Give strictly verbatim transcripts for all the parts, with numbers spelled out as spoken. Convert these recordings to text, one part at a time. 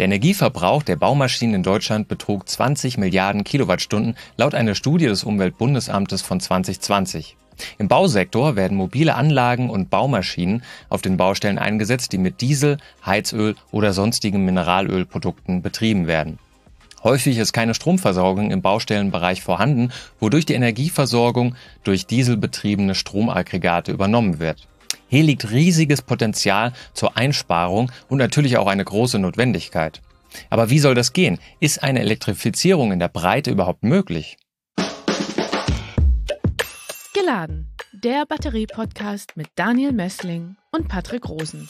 Der Energieverbrauch der Baumaschinen in Deutschland betrug zwanzig Milliarden Kilowattstunden laut einer Studie des Umweltbundesamtes von zwanzig zwanzig. Im Bausektor werden mobile Anlagen und Baumaschinen auf den Baustellen eingesetzt, die mit Diesel, Heizöl oder sonstigen Mineralölprodukten betrieben werden. Häufig ist keine Stromversorgung im Baustellenbereich vorhanden, wodurch die Energieversorgung durch dieselbetriebene Stromaggregate übernommen wird. Hier liegt riesiges Potenzial zur Einsparung und natürlich auch eine große Notwendigkeit. Aber wie soll das gehen? Ist eine Elektrifizierung in der Breite überhaupt möglich? Geladen, der Batterie-Podcast mit Daniel Messling und Patrick Rosen.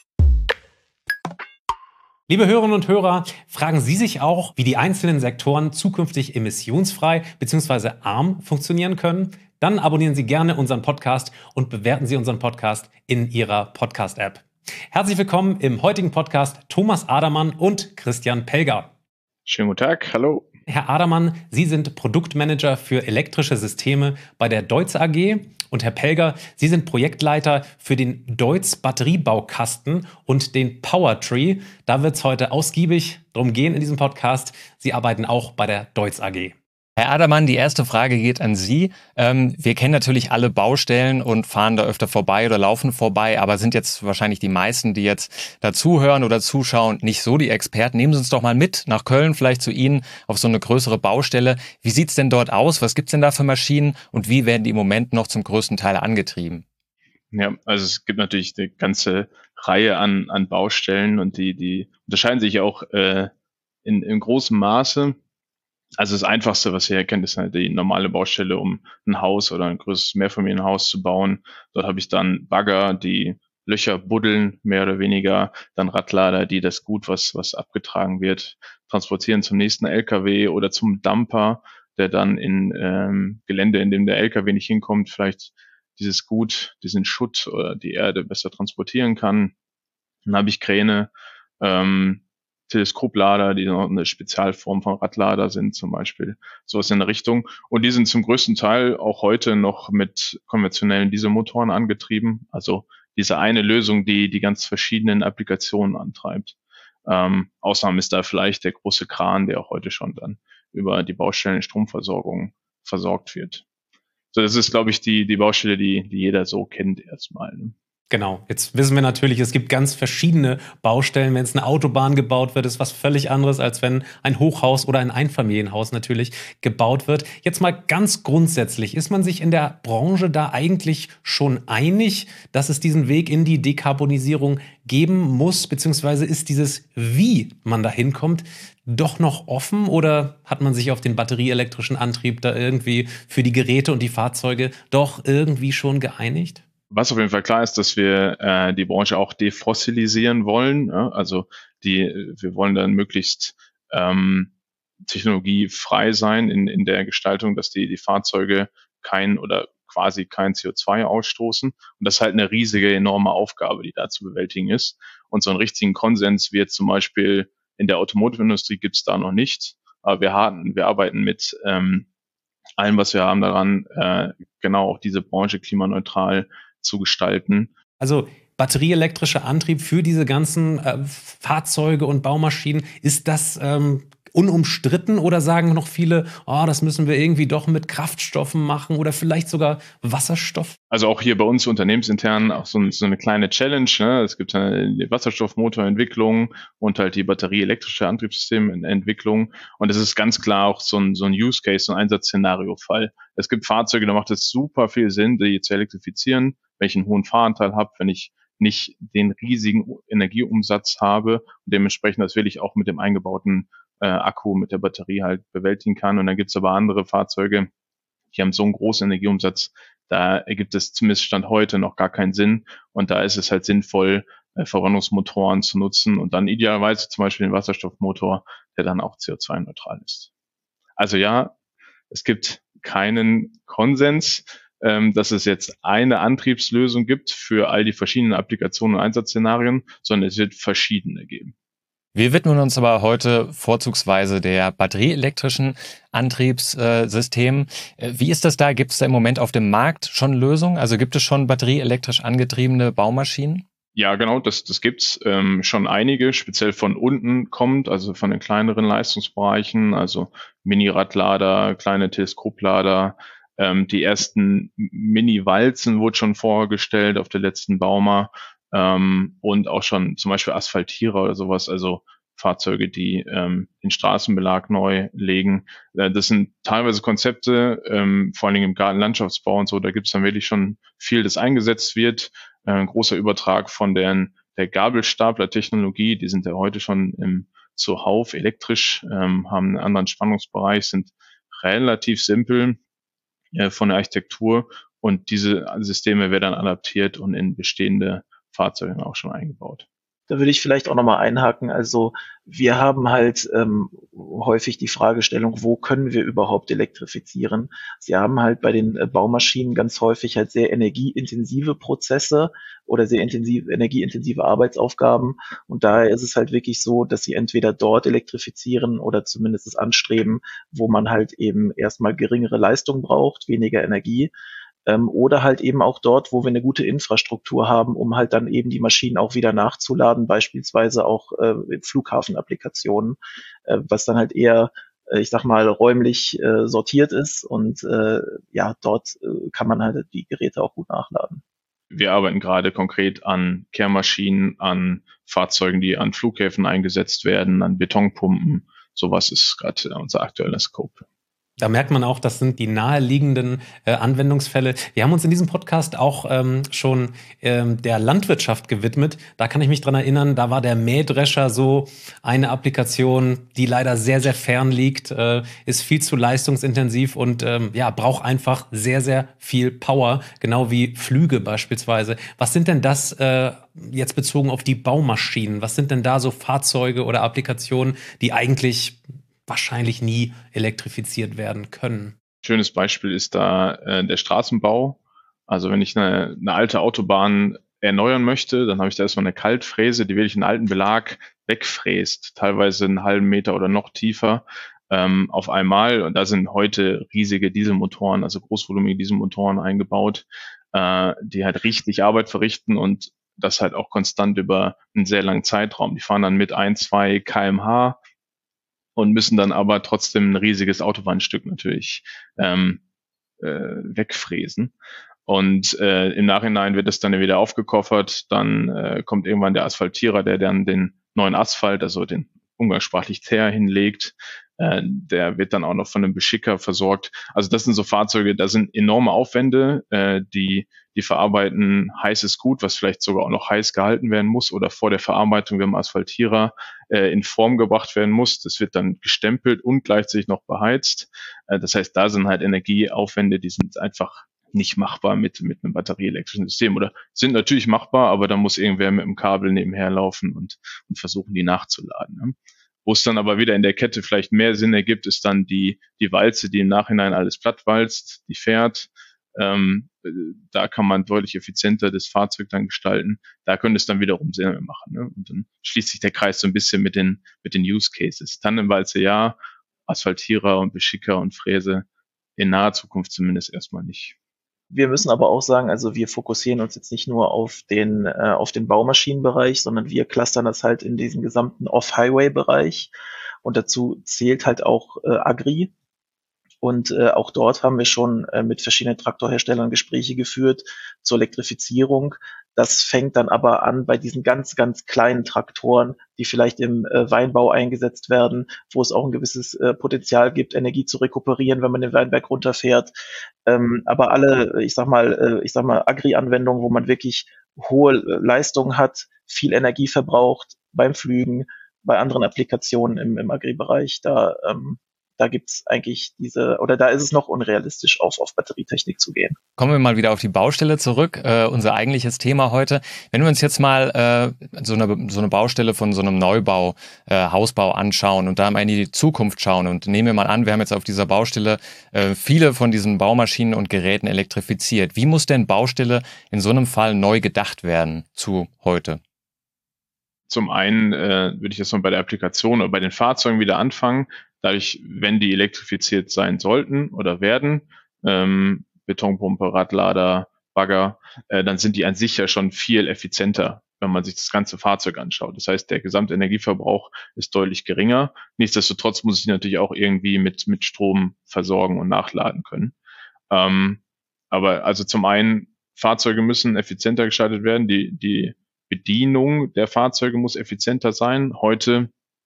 Liebe Hörerinnen und Hörer, fragen Sie sich auch, wie die einzelnen Sektoren zukünftig emissionsfrei bzw. arm funktionieren können? Dann abonnieren Sie gerne unseren Podcast und bewerten Sie unseren Podcast in Ihrer Podcast-App. Herzlich willkommen im heutigen Podcast Thomas Adermann und Christian Pelger. Schönen guten Tag, hallo. Herr Adermann, Sie sind Produktmanager für elektrische Systeme bei der Deutz A G. Und Herr Pelger, Sie sind Projektleiter für den Deutz Batteriebaukasten und den Powertree. Da wird es heute ausgiebig drum gehen in diesem Podcast. Sie arbeiten auch bei der Deutz A G. Herr Adermann, die erste Frage geht an Sie. Ähm, wir kennen natürlich alle Baustellen und fahren da öfter vorbei oder laufen vorbei, aber sind jetzt wahrscheinlich die meisten, die jetzt dazuhören oder zuschauen, nicht so die Experten. Nehmen Sie uns doch mal mit nach Köln, vielleicht zu Ihnen auf so eine größere Baustelle. Wie sieht's denn dort aus? Was gibt's denn da für Maschinen und wie werden die im Moment noch zum größten Teil angetrieben? Ja, also es gibt natürlich eine ganze Reihe an, an Baustellen und die, die unterscheiden sich auch äh, in, in großem Maße. Also das Einfachste, was ihr erkennt, ist halt die normale Baustelle, um ein Haus oder ein größeres Mehrfamilienhaus zu bauen. Dort habe ich dann Bagger, die Löcher buddeln, mehr oder weniger, dann Radlader, die das Gut, was was abgetragen wird, transportieren zum nächsten L K W oder zum Dumper, der dann in ähm, Gelände, in dem der L K W nicht hinkommt, vielleicht dieses Gut, diesen Schutt oder die Erde besser transportieren kann. Dann habe ich Kräne, ähm, Teleskoplader, die noch eine Spezialform von Radlader sind zum Beispiel, sowas in der Richtung. Und die sind zum größten Teil auch heute noch mit konventionellen Dieselmotoren angetrieben. Also diese eine Lösung, die die ganz verschiedenen Applikationen antreibt. Ähm, Ausnahme ist da vielleicht der große Kran, der auch heute schon dann über die Baustellen Stromversorgung versorgt wird. So, das ist, glaube ich, die die Baustelle, die die jeder so kennt erstmal. Ne? Genau, jetzt wissen wir natürlich, es gibt ganz verschiedene Baustellen. Wenn es eine Autobahn gebaut wird, ist was völlig anderes, als wenn ein Hochhaus oder ein Einfamilienhaus natürlich gebaut wird. Jetzt mal ganz grundsätzlich, ist man sich in der Branche da eigentlich schon einig, dass es diesen Weg in die Dekarbonisierung geben muss, beziehungsweise ist dieses, wie man da hinkommt, doch noch offen oder hat man sich auf den batterieelektrischen Antrieb da irgendwie für die Geräte und die Fahrzeuge doch irgendwie schon geeinigt? Was auf jeden Fall klar ist, dass wir äh, die Branche auch defossilisieren wollen. Ja? Also die, wir wollen dann möglichst ähm, technologiefrei sein in, in der Gestaltung, dass die, die Fahrzeuge kein oder quasi kein C O zwei ausstoßen. Und das ist halt eine riesige, enorme Aufgabe, die da zu bewältigen ist. Und so einen richtigen Konsens wird zum Beispiel in der Automotive-Industrie gibt es da noch nicht. Aber wir, haben, wir arbeiten mit ähm, allem, was wir haben daran, äh, genau auch diese Branche klimaneutral zu gestalten. Also batterieelektrischer Antrieb für diese ganzen äh, Fahrzeuge und Baumaschinen, ist das ähm, unumstritten oder sagen noch viele, oh, das müssen wir irgendwie doch mit Kraftstoffen machen oder vielleicht sogar Wasserstoff? Also auch hier bei uns unternehmensintern auch so, so eine kleine Challenge. Ne? Es gibt eine die Wasserstoffmotorentwicklung und halt die batterieelektrische Antriebssystementwicklung. Und es ist ganz klar auch so ein, so ein Use Case, so ein Einsatzszenario-Fall. Es gibt Fahrzeuge, da macht es super viel Sinn, die zu elektrifizieren, wenn ich einen hohen Fahranteil habe, wenn ich nicht den riesigen Energieumsatz habe und dementsprechend das will ich auch mit dem eingebauten äh, Akku, mit der Batterie halt bewältigen kann. Und dann gibt es aber andere Fahrzeuge, die haben so einen großen Energieumsatz, da ergibt es zumindest Stand heute noch gar keinen Sinn. Und da ist es halt sinnvoll, äh, Verbrennungsmotoren zu nutzen und dann idealerweise zum Beispiel den Wasserstoffmotor, der dann auch C O zwei neutral ist. Also ja, es gibt keinen Konsens, ähm, dass es jetzt eine Antriebslösung gibt für all die verschiedenen Applikationen und Einsatzszenarien, sondern es wird verschiedene geben. Wir widmen uns aber heute vorzugsweise der batterieelektrischen Antriebssystemen. Wie ist das da? Gibt es da im Moment auf dem Markt schon Lösungen? Also gibt es schon batterieelektrisch angetriebene Baumaschinen? Ja, genau, das, das gibt's ähm, schon einige, speziell von unten kommt, also von den kleineren Leistungsbereichen, also Mini-Radlader, kleine Teleskoplader, ähm, die ersten Mini-Walzen wurde schon vorgestellt auf der letzten Bauma, ähm, und auch schon zum Beispiel Asphaltierer oder sowas, also Fahrzeuge, die ähm, den Straßenbelag neu legen. Äh, das sind teilweise Konzepte, ähm, vor allen Dingen im Gartenlandschaftsbau und so, da gibt's dann wirklich schon viel, das eingesetzt wird. Äh, ein großer Übertrag von den, der Gabelstapler-Technologie, die sind ja heute schon im zuhauf elektrisch, ähm, haben einen anderen Spannungsbereich, sind relativ simpel äh, von der Architektur und diese Systeme werden dann adaptiert und in bestehende Fahrzeuge auch schon eingebaut. Da würde ich vielleicht auch nochmal einhaken. Also wir haben halt ähm, häufig die Fragestellung, wo können wir überhaupt elektrifizieren? Sie haben halt bei den äh, Baumaschinen ganz häufig halt sehr energieintensive Prozesse oder sehr intensiv, energieintensive Arbeitsaufgaben. Und daher ist es halt wirklich so, dass sie entweder dort elektrifizieren oder zumindest es anstreben, wo man halt eben erstmal geringere Leistung braucht, weniger Energie. Ähm, oder halt eben auch dort, wo wir eine gute Infrastruktur haben, um halt dann eben die Maschinen auch wieder nachzuladen, beispielsweise auch äh, in Flughafenapplikationen, äh, was dann halt eher, äh, ich sag mal, räumlich äh, sortiert ist und äh, ja, dort äh, kann man halt die Geräte auch gut nachladen. Wir arbeiten gerade konkret an Kehrmaschinen, an Fahrzeugen, die an Flughäfen eingesetzt werden, an Betonpumpen. Sowas ist gerade unser aktueller Scope. Da merkt man auch, das sind die naheliegenden äh, Anwendungsfälle. Wir haben uns in diesem Podcast auch ähm, schon ähm, der Landwirtschaft gewidmet. Da kann ich mich dran erinnern, da war der Mähdrescher so eine Applikation, die leider sehr, sehr fern liegt, äh, ist viel zu leistungsintensiv und ähm, ja, braucht einfach sehr, sehr viel Power, genau wie Flüge beispielsweise. Was sind denn das äh, jetzt bezogen auf die Baumaschinen? Was sind denn da so Fahrzeuge oder Applikationen, die eigentlich wahrscheinlich nie elektrifiziert werden können? Schönes Beispiel ist da äh, der Straßenbau. Also wenn ich eine, eine alte Autobahn erneuern möchte, dann habe ich da erstmal eine Kaltfräse, die wirklich einen alten Belag wegfräst, teilweise einen halben Meter oder noch tiefer ähm, auf einmal. Und da sind heute riesige Dieselmotoren, also großvolumige Dieselmotoren eingebaut, äh, die halt richtig Arbeit verrichten und das halt auch konstant über einen sehr langen Zeitraum. Die fahren dann mit ein, zwei Kilometer pro Stunde und müssen dann aber trotzdem ein riesiges Autobahnstück natürlich ähm, äh, wegfräsen. Und äh, im Nachhinein wird es dann wieder aufgekoffert, dann äh, kommt irgendwann der Asphaltierer, der dann den neuen Asphalt, also den umgangssprachlich Teer hinlegt, äh, der wird dann auch noch von einem Beschicker versorgt. Also das sind so Fahrzeuge, da sind enorme Aufwände, äh, die die verarbeiten heißes Gut, was vielleicht sogar auch noch heiß gehalten werden muss oder vor der Verarbeitung beim Asphaltierer äh, in Form gebracht werden muss. Das wird dann gestempelt und gleichzeitig noch beheizt. Äh, das heißt, da sind halt Energieaufwände, die sind einfach nicht machbar mit, mit einem batterieelektrischen System oder sind natürlich machbar, aber da muss irgendwer mit dem Kabel nebenher laufen und, und versuchen, die nachzuladen. Ne? Wo es dann aber wieder in der Kette vielleicht mehr Sinn ergibt, ist dann die, die Walze, die im Nachhinein alles platt walzt, die fährt. Ähm, da kann man deutlich effizienter das Fahrzeug dann gestalten. Da könnte es dann wiederum Sinn machen. Ne? Und dann schließt sich der Kreis so ein bisschen mit den, mit den Use Cases. Tandemwalze ja, Asphaltierer und Beschicker und Fräse in naher Zukunft zumindest erstmal nicht. Wir müssen aber auch sagen, also wir fokussieren uns jetzt nicht nur auf den äh, auf den Baumaschinenbereich, sondern wir clustern das halt in diesen gesamten Off-Highway-Bereich und dazu zählt halt auch äh, Agri. Und äh, auch dort haben wir schon äh, mit verschiedenen Traktorherstellern Gespräche geführt zur Elektrifizierung. Das fängt dann aber an bei diesen ganz, ganz kleinen Traktoren, die vielleicht im äh, Weinbau eingesetzt werden, wo es auch ein gewisses äh, Potenzial gibt, Energie zu rekuperieren, wenn man den Weinberg runterfährt. Ähm, aber alle, ich sag mal, äh, ich sag mal Agri-Anwendungen, wo man wirklich hohe äh, Leistungen hat, viel Energie verbraucht beim Pflügen, bei anderen Applikationen im, im Agri-Bereich, da ähm, Da gibt's eigentlich diese, oder da ist es noch unrealistisch, auf, auf Batterietechnik zu gehen. Kommen wir mal wieder auf die Baustelle zurück, äh, unser eigentliches Thema heute. Wenn wir uns jetzt mal äh, so, eine, so eine Baustelle von so einem Neubau, äh, Hausbau anschauen und da mal in die Zukunft schauen und nehmen wir mal an, wir haben jetzt auf dieser Baustelle äh, viele von diesen Baumaschinen und Geräten elektrifiziert. Wie muss denn Baustelle in so einem Fall neu gedacht werden zu heute? Zum einen äh, würde ich jetzt mal bei der Applikation oder bei den Fahrzeugen wieder anfangen. Dadurch, wenn die elektrifiziert sein sollten oder werden, ähm, Betonpumpe, Radlader, Bagger, äh, dann sind die an sich ja schon viel effizienter wenn man sich das ganze Fahrzeug anschaut. Das heißt, der gesamte Energieverbrauch ist deutlich geringer. Nichtsdestotrotz muss ich natürlich auch irgendwie mit, mit Strom versorgen und nachladen können. Ähm, aber also zum einen, Fahrzeuge müssen effizienter gestaltet werden. Die, die Bedienung der Fahrzeuge muss effizienter sein. Heute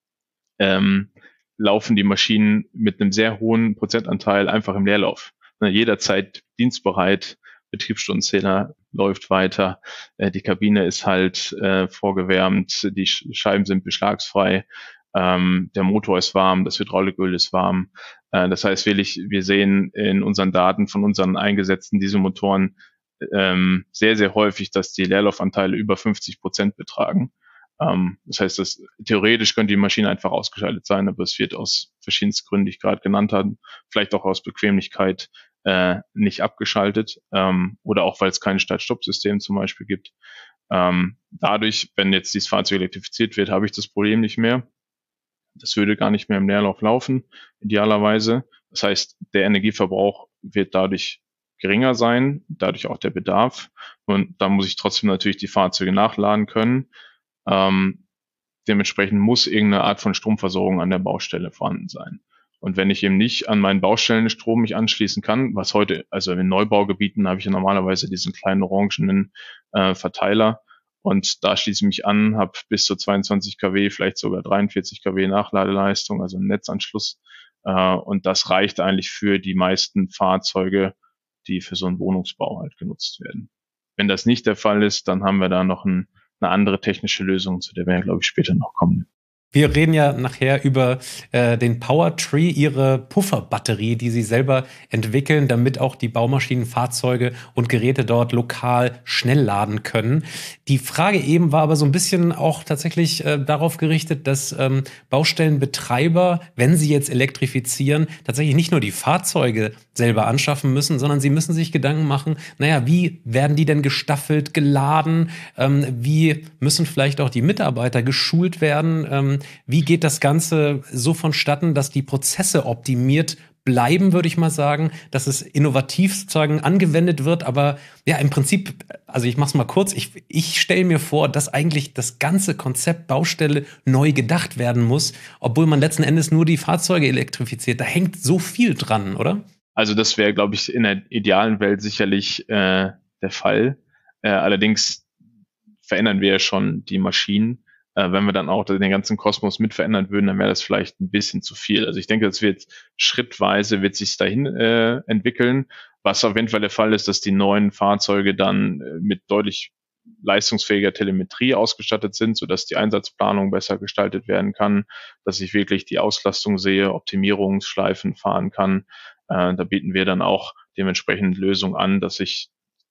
ähm, laufen die Maschinen mit einem sehr hohen Prozentanteil einfach im Leerlauf. Ne, jederzeit dienstbereit, Betriebsstundenzähler läuft weiter, äh, die Kabine ist halt äh, vorgewärmt, die Sch- Scheiben sind beschlagsfrei, ähm, der Motor ist warm, das Hydrauliköl ist warm. Äh, das heißt, wirklich, wir sehen in unseren Daten von unseren eingesetzten Dieselmotoren ähm, sehr, sehr häufig, dass die Leerlaufanteile über fünfzig Prozent betragen. Ähm, das heißt, dass theoretisch könnte die Maschine einfach ausgeschaltet sein, aber es wird aus verschiedensten Gründen, die ich gerade genannt habe, vielleicht auch aus Bequemlichkeit äh, nicht abgeschaltet ähm, oder auch, weil es kein Start-Stopp-System zum Beispiel gibt. Ähm, dadurch, wenn jetzt dieses Fahrzeug elektrifiziert wird, habe ich das Problem nicht mehr. Das würde gar nicht mehr im Leerlauf laufen, idealerweise. Das heißt, der Energieverbrauch wird dadurch geringer sein, dadurch auch der Bedarf. Und da muss ich trotzdem natürlich die Fahrzeuge nachladen können. Ähm, dementsprechend muss irgendeine Art von Stromversorgung an der Baustelle vorhanden sein. Und wenn ich eben nicht an meinen Baustellenstrom mich anschließen kann, was heute, also in Neubaugebieten habe ich ja normalerweise diesen kleinen orangenen äh, Verteiler, und da schließe ich mich an, habe bis zu zweiundzwanzig Kilowatt, vielleicht sogar dreiundvierzig Kilowatt Nachladeleistung, also einen Netzanschluss. Äh, und das reicht eigentlich für die meisten Fahrzeuge, die für so einen Wohnungsbau halt genutzt werden. Wenn das nicht der Fall ist, dann haben wir da noch ein, eine andere technische Lösung, zu der wir, glaube ich, später noch kommen. Wir reden ja nachher über äh, den PowerTree, ihre Pufferbatterie, die sie selber entwickeln, damit auch die Baumaschinen, Fahrzeuge und Geräte dort lokal schnell laden können. Die Frage eben war aber so ein bisschen auch tatsächlich äh, darauf gerichtet, dass ähm, Baustellenbetreiber, wenn sie jetzt elektrifizieren, tatsächlich nicht nur die Fahrzeuge selber anschaffen müssen, sondern sie müssen sich Gedanken machen, naja, wie werden die denn gestaffelt, geladen? Ähm, wie müssen vielleicht auch die Mitarbeiter geschult werden? Ähm, Wie geht das Ganze so vonstatten, dass die Prozesse optimiert bleiben, würde ich mal sagen, dass es innovativ sozusagen angewendet wird, aber ja, im Prinzip, also ich mach's mal kurz, ich, ich stelle mir vor, dass eigentlich das ganze Konzept Baustelle neu gedacht werden muss, obwohl man letzten Endes nur die Fahrzeuge elektrifiziert. Da hängt so viel dran, oder? Also das wäre, glaube ich, in der idealen Welt sicherlich äh, der Fall. Äh, allerdings verändern wir ja schon die Maschinen. Äh, wenn wir dann auch den ganzen Kosmos mit verändern würden, dann wäre das vielleicht ein bisschen zu viel. Also ich denke, das wird schrittweise, wird sich dahin äh, entwickeln. Was auf jeden Fall der Fall ist, dass die neuen Fahrzeuge dann äh, mit deutlich leistungsfähiger Telemetrie ausgestattet sind, sodass die Einsatzplanung besser gestaltet werden kann, dass ich wirklich die Auslastung sehe, Optimierungsschleifen fahren kann. Äh, da bieten wir dann auch dementsprechend Lösungen an, dass ich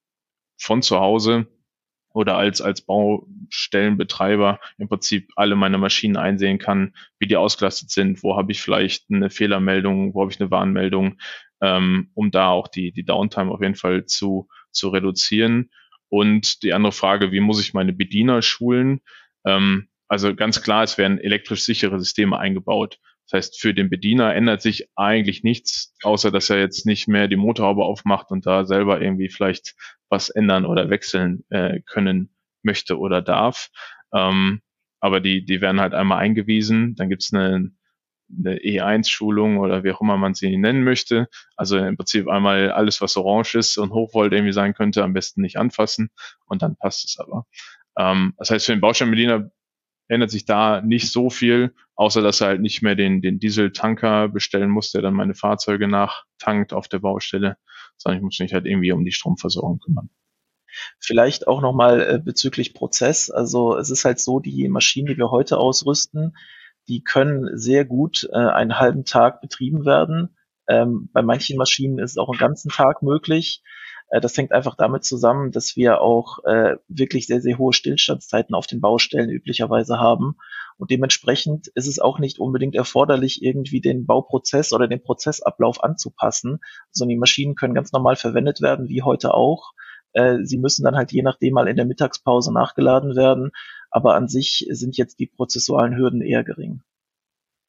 von zu Hause oder als, als Baustellenbetreiber im Prinzip alle meine Maschinen einsehen kann, wie die ausgelastet sind, wo habe ich vielleicht eine Fehlermeldung, wo habe ich eine Warnmeldung, ähm, um da auch die, die Downtime auf jeden Fall zu, zu reduzieren. Und die andere Frage, wie muss ich meine Bediener schulen? Ähm, also ganz klar, es werden elektrisch sichere Systeme eingebaut. Das heißt, für den Bediener ändert sich eigentlich nichts, außer dass er jetzt nicht mehr die Motorhaube aufmacht und da selber irgendwie vielleicht was ändern oder wechseln äh, können möchte oder darf. Ähm, aber die, die werden halt einmal eingewiesen. Dann gibt's eine, eine E eins Schulung oder wie auch immer man sie nennen möchte. Also im Prinzip einmal alles, was orange ist und Hochvolt irgendwie sein könnte, am besten nicht anfassen und dann passt es aber. Ähm, das heißt, für den Baustellenbediener ändert sich da nicht so viel, außer dass er halt nicht mehr den, den Dieseltanker bestellen muss, der dann meine Fahrzeuge nachtankt auf der Baustelle, sondern ich muss mich halt irgendwie um die Stromversorgung kümmern. Vielleicht auch nochmal äh, bezüglich Prozess. Also es ist halt so, die Maschinen, die wir heute ausrüsten, die können sehr gut äh, einen halben Tag betrieben werden. Ähm, bei manchen Maschinen ist es auch einen ganzen Tag möglich. Äh, das hängt einfach damit zusammen, dass wir auch äh, wirklich sehr, sehr hohe Stillstandszeiten auf den Baustellen üblicherweise haben. Und dementsprechend ist es auch nicht unbedingt erforderlich, irgendwie den Bauprozess oder den Prozessablauf anzupassen, sondern die Maschinen können ganz normal verwendet werden, wie heute auch. Äh, sie müssen dann halt je nachdem mal in der Mittagspause nachgeladen werden, aber an sich sind jetzt die prozessualen Hürden eher gering.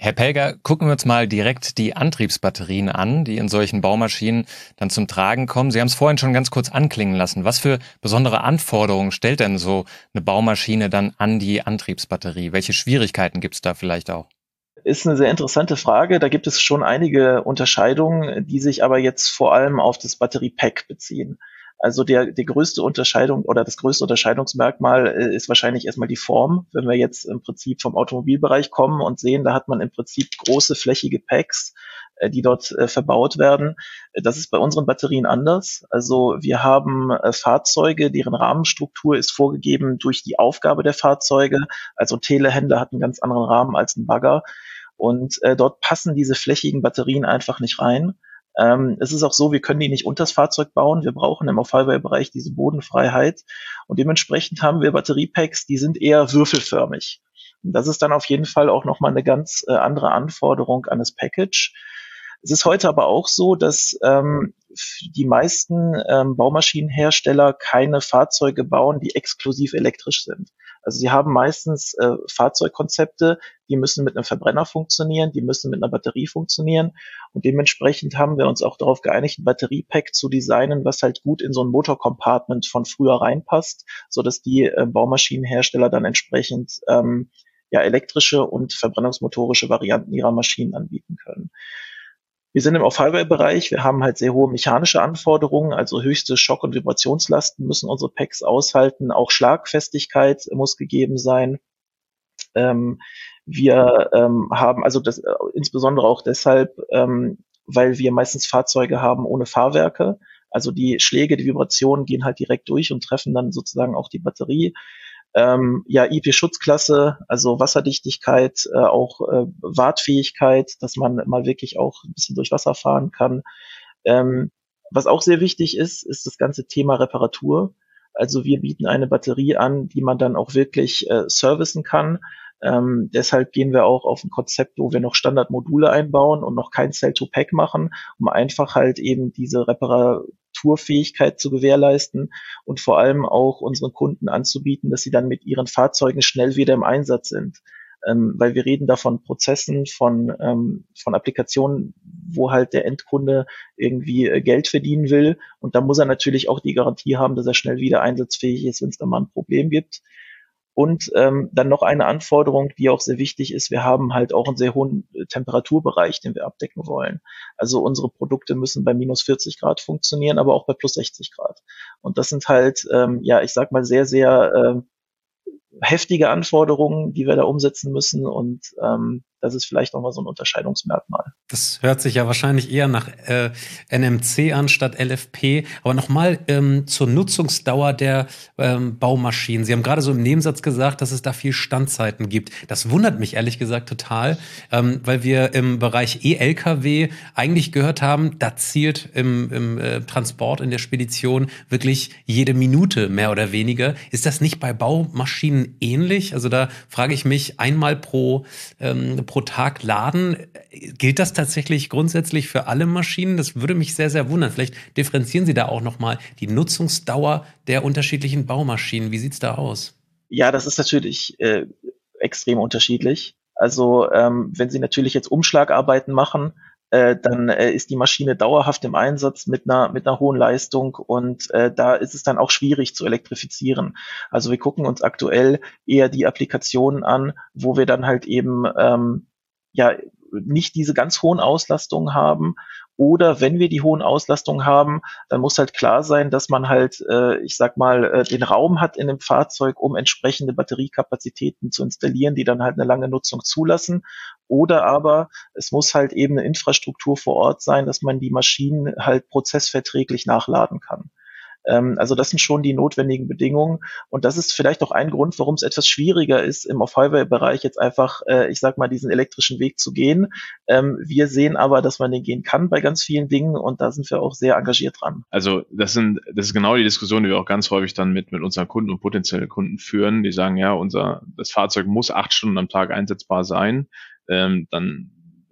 Herr Pelger, gucken wir uns mal direkt die Antriebsbatterien an, die in solchen Baumaschinen dann zum Tragen kommen. Sie haben es vorhin schon ganz kurz anklingen lassen. Was für besondere Anforderungen stellt denn so eine Baumaschine dann an die Antriebsbatterie? Welche Schwierigkeiten gibt es da vielleicht auch? Ist eine sehr interessante Frage. Da gibt es schon einige Unterscheidungen, die sich aber jetzt vor allem auf das Batteriepack beziehen. Also der, die größte Unterscheidung oder das größte Unterscheidungsmerkmal äh, ist wahrscheinlich erstmal die Form. Wenn wir jetzt im Prinzip vom Automobilbereich kommen und sehen, da hat man im Prinzip große flächige Packs, äh, die dort äh, verbaut werden. Das ist bei unseren Batterien anders. Also wir haben äh, Fahrzeuge, deren Rahmenstruktur ist vorgegeben durch die Aufgabe der Fahrzeuge. Also ein Telehändler hat einen ganz anderen Rahmen als ein Bagger. Und äh, dort passen diese flächigen Batterien einfach nicht rein. Ähm, es ist auch so, wir können die nicht unters Fahrzeug bauen. Wir brauchen im Off-Highway-Bereich diese Bodenfreiheit. Und dementsprechend haben wir Batteriepacks, die sind eher würfelförmig. Und das ist dann auf jeden Fall auch nochmal eine ganz äh, andere Anforderung an das Package. Es ist heute aber auch so, dass ähm, die meisten ähm, Baumaschinenhersteller keine Fahrzeuge bauen, die exklusiv elektrisch sind. Also sie haben meistens äh, Fahrzeugkonzepte, die müssen mit einem Verbrenner funktionieren, die müssen mit einer Batterie funktionieren und dementsprechend haben wir uns auch darauf geeinigt, ein Batteriepack zu designen, was halt gut in so ein Motorcompartment von früher reinpasst, so dass die äh, Baumaschinenhersteller dann entsprechend ähm, ja elektrische und verbrennungsmotorische Varianten ihrer Maschinen anbieten können. Wir sind im Off-Highway-Bereich, wir haben halt sehr hohe mechanische Anforderungen, also höchste Schock- und Vibrationslasten müssen unsere Packs aushalten, auch Schlagfestigkeit muss gegeben sein. Ähm, wir ähm, haben also das äh, insbesondere auch deshalb, ähm, weil wir meistens Fahrzeuge haben ohne Fahrwerke, also die Schläge, die Vibrationen gehen halt direkt durch und treffen dann sozusagen auch die Batterie. Ähm, ja, I P-Schutzklasse, also Wasserdichtigkeit, äh, auch äh, Wartfähigkeit, dass man mal wirklich auch ein bisschen durch Wasser fahren kann. Ähm, was auch sehr wichtig ist, ist das ganze Thema Reparatur. Also wir bieten eine Batterie an, die man dann auch wirklich äh, servicen kann. Ähm, deshalb gehen wir auch auf ein Konzept, wo wir noch Standardmodule einbauen und noch kein Cell-to-Pack machen, um einfach halt eben diese Reparaturfähigkeit zu gewährleisten und vor allem auch unseren Kunden anzubieten, dass sie dann mit ihren Fahrzeugen schnell wieder im Einsatz sind. Ähm, weil wir reden da von Prozessen, von, ähm, von Applikationen, wo halt der Endkunde irgendwie äh, Geld verdienen will. Und da muss er natürlich auch die Garantie haben, dass er schnell wieder einsatzfähig ist, wenn es da mal ein Problem gibt. Und ähm, dann noch eine Anforderung, die auch sehr wichtig ist. Wir haben halt auch einen sehr hohen Temperaturbereich, den wir abdecken wollen. Also unsere Produkte müssen bei minus vierzig Grad funktionieren, aber auch bei plus sechzig Grad. Und das sind halt, ähm, ja, ich sag mal, sehr, sehr äh, heftige Anforderungen, die wir da umsetzen müssen. Und ähm, das ist vielleicht nochmal so ein Unterscheidungsmerkmal. Das hört sich ja wahrscheinlich eher nach äh, N M C an statt L F P. Aber nochmal ähm, zur Nutzungsdauer der ähm, Baumaschinen. Sie haben gerade so im Nebensatz gesagt, dass es da viel Standzeiten gibt. Das wundert mich ehrlich gesagt total, ähm, weil wir im Bereich E-L K W eigentlich gehört haben, da zielt im, im äh, Transport, in der Spedition wirklich jede Minute mehr oder weniger. Ist das nicht bei Baumaschinen ähnlich? Also da frage ich mich, einmal pro ähm, pro Tag laden. Gilt das tatsächlich grundsätzlich für alle Maschinen? Das würde mich sehr, sehr wundern. Vielleicht differenzieren Sie da auch nochmal die Nutzungsdauer der unterschiedlichen Baumaschinen. Wie sieht's da aus? Ja, das ist natürlich äh, extrem unterschiedlich. Also ähm, wenn Sie natürlich jetzt Umschlagarbeiten machen, äh, dann äh, ist die Maschine dauerhaft im Einsatz mit einer mit einer hohen Leistung und äh, da ist es dann auch schwierig zu elektrifizieren. Also wir gucken uns aktuell eher die Applikationen an, wo wir dann halt eben ähm, ja nicht diese ganz hohen Auslastungen haben. Oder wenn wir die hohen Auslastungen haben, dann muss halt klar sein, dass man halt, äh, ich sag mal, äh, den Raum hat in dem Fahrzeug, um entsprechende Batteriekapazitäten zu installieren, die dann halt eine lange Nutzung zulassen. Oder aber es muss halt eben eine Infrastruktur vor Ort sein, dass man die Maschinen halt prozessverträglich nachladen kann. Ähm, also das sind schon die notwendigen Bedingungen. Und das ist vielleicht auch ein Grund, warum es etwas schwieriger ist, im Off-Highway-Bereich jetzt einfach, äh, ich sag mal, diesen elektrischen Weg zu gehen. Ähm, wir sehen aber, dass man den gehen kann bei ganz vielen Dingen und da sind wir auch sehr engagiert dran. Also das sind, das ist genau die Diskussion, die wir auch ganz häufig dann mit, mit unseren Kunden und potenziellen Kunden führen. Die sagen, ja, unser, das Fahrzeug muss acht Stunden am Tag einsetzbar sein. Ähm, dann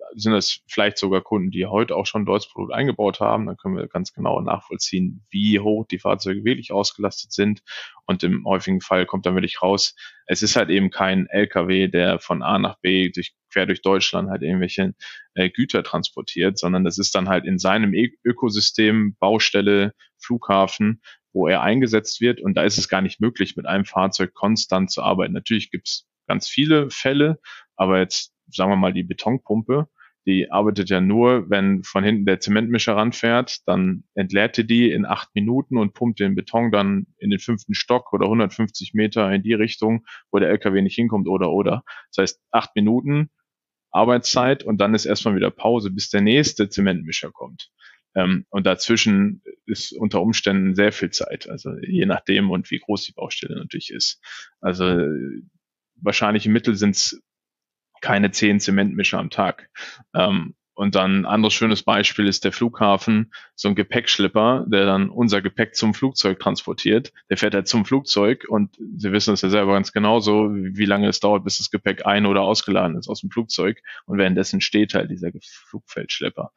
sind das vielleicht sogar Kunden, die heute auch schon ein deutsches Produkt eingebaut haben. Dann können wir ganz genau nachvollziehen, wie hoch die Fahrzeuge wirklich ausgelastet sind. Und im häufigen Fall kommt dann wirklich raus, es ist halt eben kein L K W, der von A nach B durch, quer durch Deutschland halt irgendwelche äh, Güter transportiert, sondern das ist dann halt in seinem e- Ökosystem, Baustelle, Flughafen, wo er eingesetzt wird. Und da ist es gar nicht möglich, mit einem Fahrzeug konstant zu arbeiten. Natürlich gibt es ganz viele Fälle, aber jetzt sagen wir mal die Betonpumpe, die arbeitet ja nur, wenn von hinten der Zementmischer ranfährt, dann entleert die die in acht Minuten und pumpt den Beton dann in den fünften Stock oder hundertfünfzig Meter in die Richtung, wo der L K W nicht hinkommt oder oder. Das heißt, acht Minuten Arbeitszeit und dann ist erstmal wieder Pause, bis der nächste Zementmischer kommt. Ähm, und dazwischen ist unter Umständen sehr viel Zeit, also je nachdem und wie groß die Baustelle natürlich ist. Also wahrscheinlich im Mittel sind es keine zehn Zementmischer am Tag. Ähm, und dann ein anderes schönes Beispiel ist der Flughafen, so ein Gepäckschlepper, der dann unser Gepäck zum Flugzeug transportiert. Der fährt halt zum Flugzeug und Sie wissen es ja selber ganz genauso, wie lange es dauert, bis das Gepäck ein- oder ausgeladen ist aus dem Flugzeug. Und währenddessen steht halt dieser Flugfeldschlepper.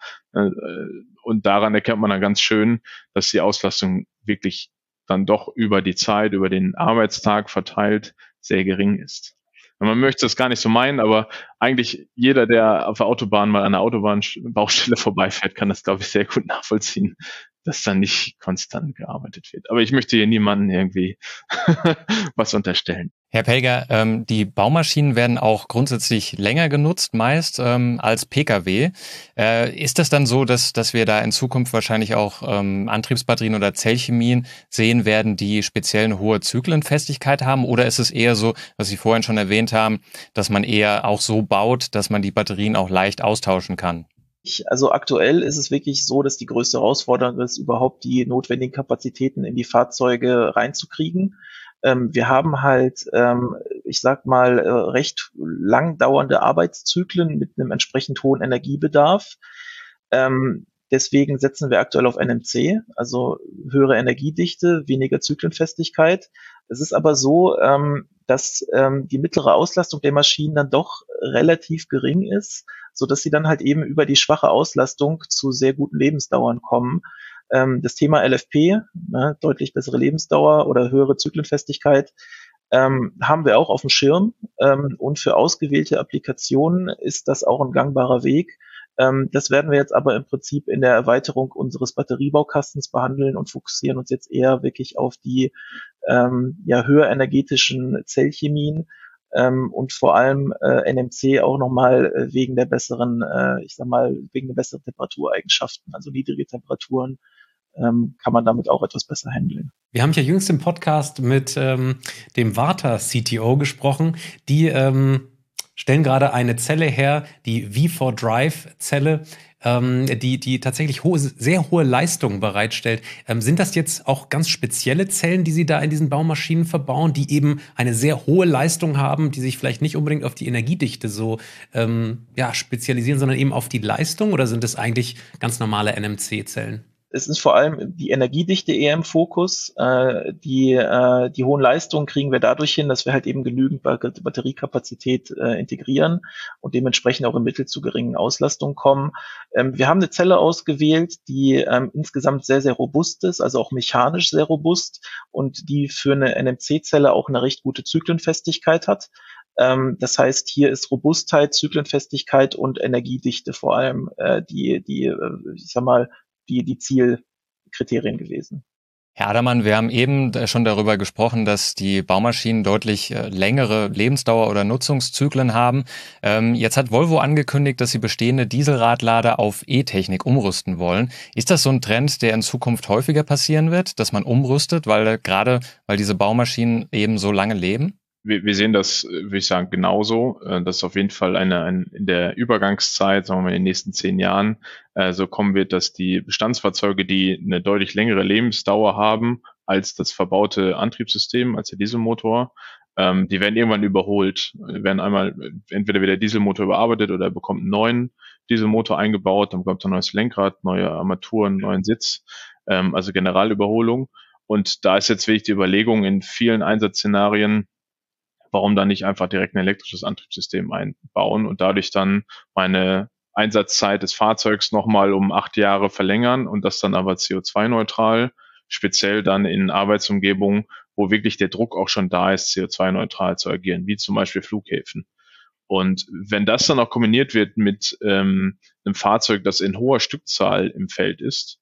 Und daran erkennt man dann ganz schön, dass die Auslastung wirklich dann doch über die Zeit, über den Arbeitstag verteilt sehr gering ist. Man möchte das gar nicht so meinen, aber eigentlich jeder, der auf der Autobahn mal an der Autobahnbaustelle vorbeifährt, kann das, glaube ich, sehr gut nachvollziehen, dass da nicht konstant gearbeitet wird. Aber ich möchte hier niemandem irgendwie was unterstellen. Herr Pelger, ähm, die Baumaschinen werden auch grundsätzlich länger genutzt, meist ähm, als P K W. Äh, ist das dann so, dass, dass wir da in Zukunft wahrscheinlich auch ähm, Antriebsbatterien oder Zellchemien sehen werden, die speziell eine hohe Zyklenfestigkeit haben? Oder ist es eher so, was Sie vorhin schon erwähnt haben, dass man eher auch so baut, dass man die Batterien auch leicht austauschen kann? Also aktuell ist es wirklich so, dass die größte Herausforderung ist, überhaupt die notwendigen Kapazitäten in die Fahrzeuge reinzukriegen. Ähm, wir haben halt, ähm, ich sag mal, äh, recht lang dauernde Arbeitszyklen mit einem entsprechend hohen Energiebedarf. Ähm, deswegen setzen wir aktuell auf N M C, also höhere Energiedichte, weniger Zyklenfestigkeit. Es ist aber so, ähm, dass ähm, die mittlere Auslastung der Maschinen dann doch relativ gering ist, so dass sie dann halt eben über die schwache Auslastung zu sehr guten Lebensdauern kommen. Ähm, das Thema L F P, ne, deutlich bessere Lebensdauer oder höhere Zyklenfestigkeit, ähm, haben wir auch auf dem Schirm. Ähm, und für ausgewählte Applikationen ist das auch ein gangbarer Weg. Ähm, das werden wir jetzt aber im Prinzip in der Erweiterung unseres Batteriebaukastens behandeln und fokussieren uns jetzt eher wirklich auf die ähm, ja, höher energetischen Zellchemien, ähm, und vor allem äh, N M C auch nochmal äh, wegen der besseren, äh, ich sag mal, wegen der besseren Temperatureigenschaften, also niedrige Temperaturen, ähm, kann man damit auch etwas besser handeln. Wir haben ja jüngst im Podcast mit ähm, dem Varta C T O gesprochen, die ähm, stellen gerade eine Zelle her, die V vier Drive-Zelle, ähm, die, die tatsächlich hohe, sehr hohe Leistungen bereitstellt. Ähm, sind das jetzt auch ganz spezielle Zellen, die Sie da in diesen Baumaschinen verbauen, die eben eine sehr hohe Leistung haben, die sich vielleicht nicht unbedingt auf die Energiedichte so ähm, ja, spezialisieren, sondern eben auf die Leistung? Oder sind es eigentlich ganz normale N M C-Zellen? Es ist vor allem die Energiedichte eher im Fokus. Äh, die, äh, die hohen Leistungen kriegen wir dadurch hin, dass wir halt eben genügend Batteriekapazität äh, integrieren und dementsprechend auch im Mittel zu geringen Auslastungen kommen. Ähm, wir haben eine Zelle ausgewählt, die ähm, insgesamt sehr, sehr robust ist, also auch mechanisch sehr robust und die für eine N M C-Zelle auch eine recht gute Zyklenfestigkeit hat. Ähm, das heißt, hier ist Robustheit, Zyklenfestigkeit und Energiedichte vor allem äh, die, die, äh, ich sag mal, die, die Zielkriterien gewesen. Herr Adermann, wir haben eben schon darüber gesprochen, dass die Baumaschinen deutlich längere Lebensdauer oder Nutzungszyklen haben. Ähm, jetzt hat Volvo angekündigt, dass sie bestehende Dieselradlader auf E-Technik umrüsten wollen. Ist das so ein Trend, der in Zukunft häufiger passieren wird, dass man umrüstet, weil gerade weil diese Baumaschinen eben so lange leben? Wir, wir sehen das, würde ich sagen, genauso. Das ist auf jeden Fall eine, eine in der Übergangszeit, sagen wir mal in den nächsten zehn Jahren, äh, so kommen wird, dass die Bestandsfahrzeuge, die eine deutlich längere Lebensdauer haben als das verbaute Antriebssystem, als der Dieselmotor, ähm, die werden irgendwann überholt. Die werden einmal entweder wird der Dieselmotor überarbeitet oder er bekommt einen neuen Dieselmotor eingebaut, dann bekommt er ein neues Lenkrad, neue Armaturen, neuen Sitz, ähm, also Generalüberholung. Und da ist jetzt wirklich die Überlegung in vielen Einsatzszenarien, warum dann nicht einfach direkt ein elektrisches Antriebssystem einbauen und dadurch dann meine Einsatzzeit des Fahrzeugs nochmal um acht Jahre verlängern und das dann aber C O zwei neutral, speziell dann in Arbeitsumgebungen, wo wirklich der Druck auch schon da ist, C O zwei neutral zu agieren, wie zum Beispiel Flughäfen. Und wenn das dann auch kombiniert wird mit ähm, einem Fahrzeug, das in hoher Stückzahl im Feld ist,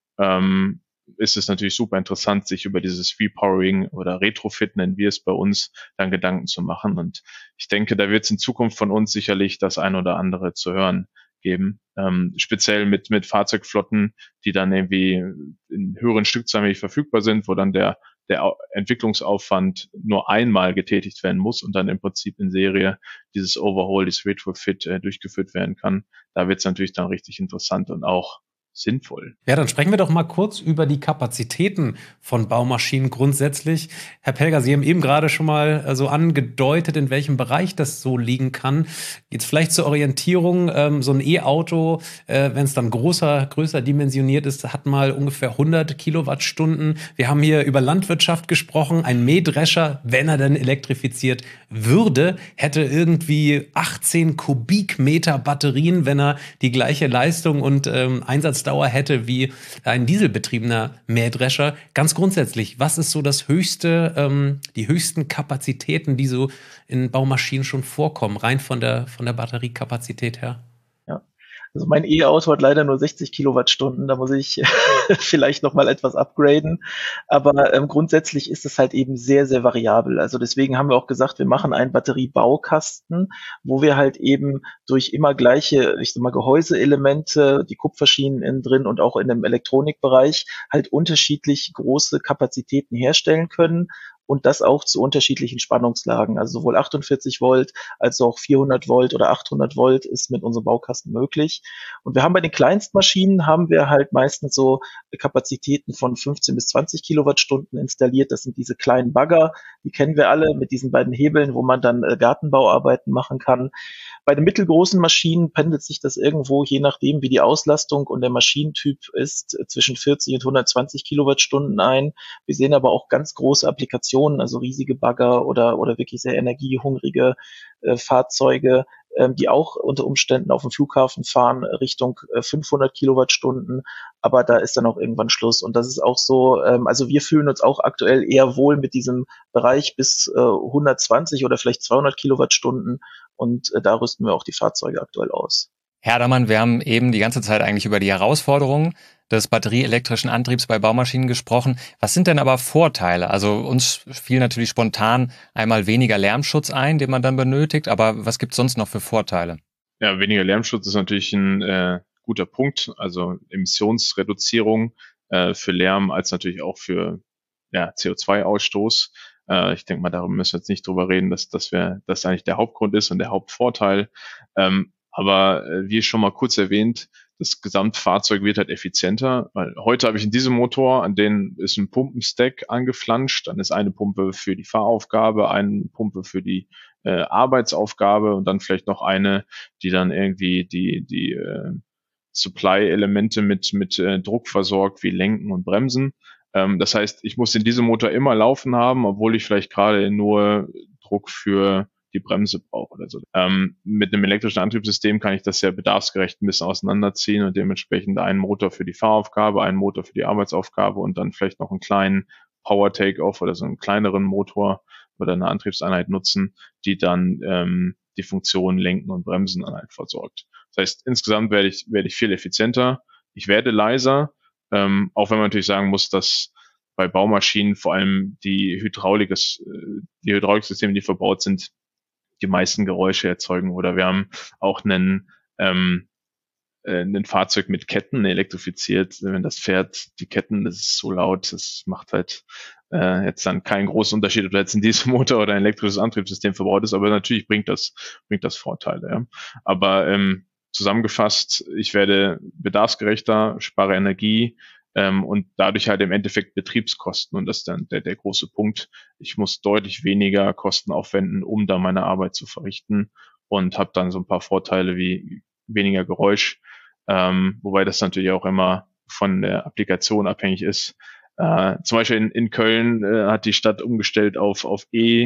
ähm, ist es natürlich super interessant, sich über dieses Repowering oder Retrofit, nennen wir es bei uns, dann Gedanken zu machen. Und ich denke, da wird es in Zukunft von uns sicherlich das ein oder andere zu hören geben, ähm, speziell mit mit Fahrzeugflotten, die dann irgendwie in höheren Stückzahlen verfügbar sind, wo dann der der Entwicklungsaufwand nur einmal getätigt werden muss und dann im Prinzip in Serie dieses Overhaul, dieses Retrofit äh, durchgeführt werden kann. Da wird es natürlich dann richtig interessant und auch sinnvoll. Ja, dann sprechen wir doch mal kurz über die Kapazitäten von Baumaschinen grundsätzlich. Herr Pelger, Sie haben eben gerade schon mal so angedeutet, in welchem Bereich das so liegen kann. Jetzt vielleicht zur Orientierung, ähm, so ein E-Auto, äh, wenn es dann größer, größer dimensioniert ist, hat mal ungefähr hundert Kilowattstunden. Wir haben hier über Landwirtschaft gesprochen. Ein Mähdrescher, wenn er dann elektrifiziert würde, hätte irgendwie achtzehn Kubikmeter Batterien, wenn er die gleiche Leistung und ähm, Einsatz Dauer hätte wie ein dieselbetriebener Mähdrescher. Ganz grundsätzlich, was ist so das höchste, ähm, die höchsten Kapazitäten, die so in Baumaschinen schon vorkommen, rein von der, von der Batteriekapazität her? Ja, also mein E-Auto hat leider nur sechzig Kilowattstunden, da muss ich vielleicht noch mal etwas upgraden, aber ähm, grundsätzlich ist es halt eben sehr, sehr variabel. Also deswegen haben wir auch gesagt, wir machen einen Batteriebaukasten, wo wir halt eben durch immer gleiche, ich sag mal, Gehäuseelemente, die Kupferschienen innen drin und auch in dem Elektronikbereich halt unterschiedlich große Kapazitäten herstellen können. Und das auch zu unterschiedlichen Spannungslagen. Also sowohl achtundvierzig Volt als auch vierhundert Volt oder achthundert Volt ist mit unserem Baukasten möglich. Und wir haben bei den Kleinstmaschinen haben wir halt meistens so Kapazitäten von fünfzehn bis zwanzig Kilowattstunden installiert. Das sind diese kleinen Bagger, die kennen wir alle mit diesen beiden Hebeln, wo man dann äh, Gartenbauarbeiten machen kann. Bei den mittelgroßen Maschinen pendelt sich das irgendwo, je nachdem wie die Auslastung und der Maschinentyp ist, zwischen vierzig und hundertzwanzig Kilowattstunden ein. Wir sehen aber auch ganz große Applikationen, also riesige Bagger oder oder wirklich sehr energiehungrige äh, Fahrzeuge, ähm, die auch unter Umständen auf dem Flughafen fahren Richtung äh, fünfhundert Kilowattstunden. Aber da ist dann auch irgendwann Schluss. Und das ist auch so, ähm, also wir fühlen uns auch aktuell eher wohl mit diesem Bereich bis äh, hundertzwanzig oder vielleicht zweihundert Kilowattstunden. Und äh, da rüsten wir auch die Fahrzeuge aktuell aus. Herr Herdermann, wir haben eben die ganze Zeit eigentlich über die Herausforderungen des batterieelektrischen Antriebs bei Baumaschinen gesprochen. Was sind denn aber Vorteile? Also uns fiel natürlich spontan einmal weniger Lärmschutz ein, den man dann benötigt. Aber was gibt es sonst noch für Vorteile? Ja, weniger Lärmschutz ist natürlich ein äh, guter Punkt. Also Emissionsreduzierung äh, für Lärm als natürlich auch für ja, C O zwei Ausstoß. Äh, ich denke mal, darüber müssen wir jetzt nicht drüber reden, dass, dass wir, das eigentlich der Hauptgrund ist und der Hauptvorteil. Ähm, aber äh, wie schon mal kurz erwähnt, das Gesamtfahrzeug wird halt effizienter, weil heute habe ich in diesem Motor, an den ist ein Pumpenstack angeflanscht, dann ist eine Pumpe für die Fahraufgabe, eine Pumpe für die äh, Arbeitsaufgabe und dann vielleicht noch eine, die dann irgendwie die die äh, Supply-Elemente mit mit äh, Druck versorgt, wie Lenken und Bremsen. Ähm, das heißt, ich muss in diesem Motor immer laufen haben, obwohl ich vielleicht gerade nur Druck für die Bremse brauche oder so. Ähm, mit einem elektrischen Antriebssystem kann ich das ja bedarfsgerecht ein bisschen auseinanderziehen und dementsprechend einen Motor für die Fahraufgabe, einen Motor für die Arbeitsaufgabe und dann vielleicht noch einen kleinen Power Take-Off oder so einen kleineren Motor oder eine Antriebseinheit nutzen, die dann ähm, die Funktion Lenken und Bremsen halt versorgt. Das heißt, insgesamt werde ich, werde ich viel effizienter. Ich werde leiser, ähm, auch wenn man natürlich sagen muss, dass bei Baumaschinen vor allem die Hydraulik, die Hydrauliksysteme, die verbaut sind, die meisten Geräusche erzeugen. Oder wir haben auch einen, ähm, äh, ein Fahrzeug mit Ketten elektrifiziert. Wenn das fährt, die Ketten, das ist so laut, das macht halt äh, jetzt dann keinen großen Unterschied, ob jetzt ein Dieselmotor oder ein elektrisches Antriebssystem verbaut ist. Aber natürlich bringt das, bringt das Vorteile. Ja. Aber ähm, zusammengefasst, ich werde bedarfsgerechter, spare Energie, Ähm, und dadurch halt im Endeffekt Betriebskosten. Und das ist dann der, der große Punkt. Ich muss deutlich weniger Kosten aufwenden, um da meine Arbeit zu verrichten und habe dann so ein paar Vorteile wie weniger Geräusch, ähm, wobei das natürlich auch immer von der Applikation abhängig ist. Äh, zum Beispiel in, in Köln äh, hat die Stadt umgestellt auf, auf E-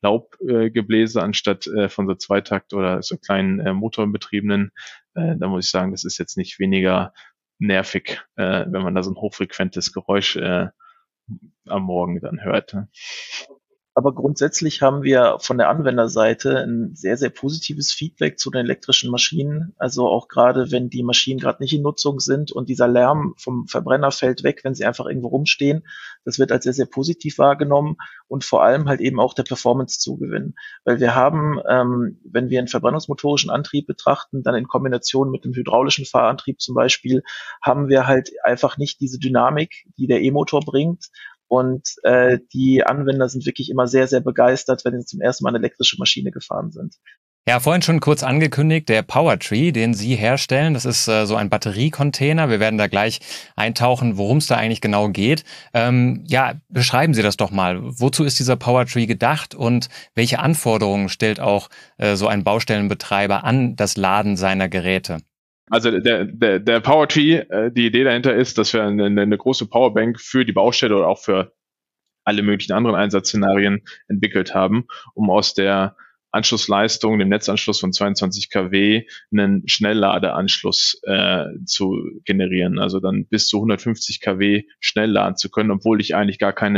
Laubgebläse äh, anstatt äh, von so Zweitakt oder so kleinen äh, motorbetriebenen. Äh, da muss ich sagen, das ist jetzt nicht weniger nervig, äh, wenn man da so ein hochfrequentes Geräusch äh, am Morgen dann hört. Ne? Aber grundsätzlich haben wir von der Anwenderseite ein sehr, sehr positives Feedback zu den elektrischen Maschinen. Also auch gerade, wenn die Maschinen gerade nicht in Nutzung sind und dieser Lärm vom Verbrenner fällt weg, wenn sie einfach irgendwo rumstehen. Das wird als sehr, sehr positiv wahrgenommen und vor allem halt eben auch der Performance-Zugewinn. Weil wir haben, ähm, wenn wir einen verbrennungsmotorischen Antrieb betrachten, dann in Kombination mit dem hydraulischen Fahrantrieb zum Beispiel, haben wir halt einfach nicht diese Dynamik, die der E-Motor bringt. Und äh, die Anwender sind wirklich immer sehr, sehr begeistert, wenn sie zum ersten Mal eine elektrische Maschine gefahren sind. Ja, vorhin schon kurz angekündigt, der PowerTree, den Sie herstellen, das ist äh, so ein Batteriecontainer. Wir werden da gleich eintauchen, worum es da eigentlich genau geht. Ähm, ja, beschreiben Sie das doch mal. Wozu ist dieser PowerTree gedacht und welche Anforderungen stellt auch äh, so ein Baustellenbetreiber an das Laden seiner Geräte? Also der, der, der PowerTree, äh, die Idee dahinter ist, dass wir eine, eine große Powerbank für die Baustelle oder auch für alle möglichen anderen Einsatzszenarien entwickelt haben, um aus der Anschlussleistung, dem Netzanschluss von zweiundzwanzig Kilowatt, einen Schnellladeanschluss äh, zu generieren. Also dann bis zu hundertfünfzig Kilowatt schnell laden zu können, obwohl ich eigentlich gar keine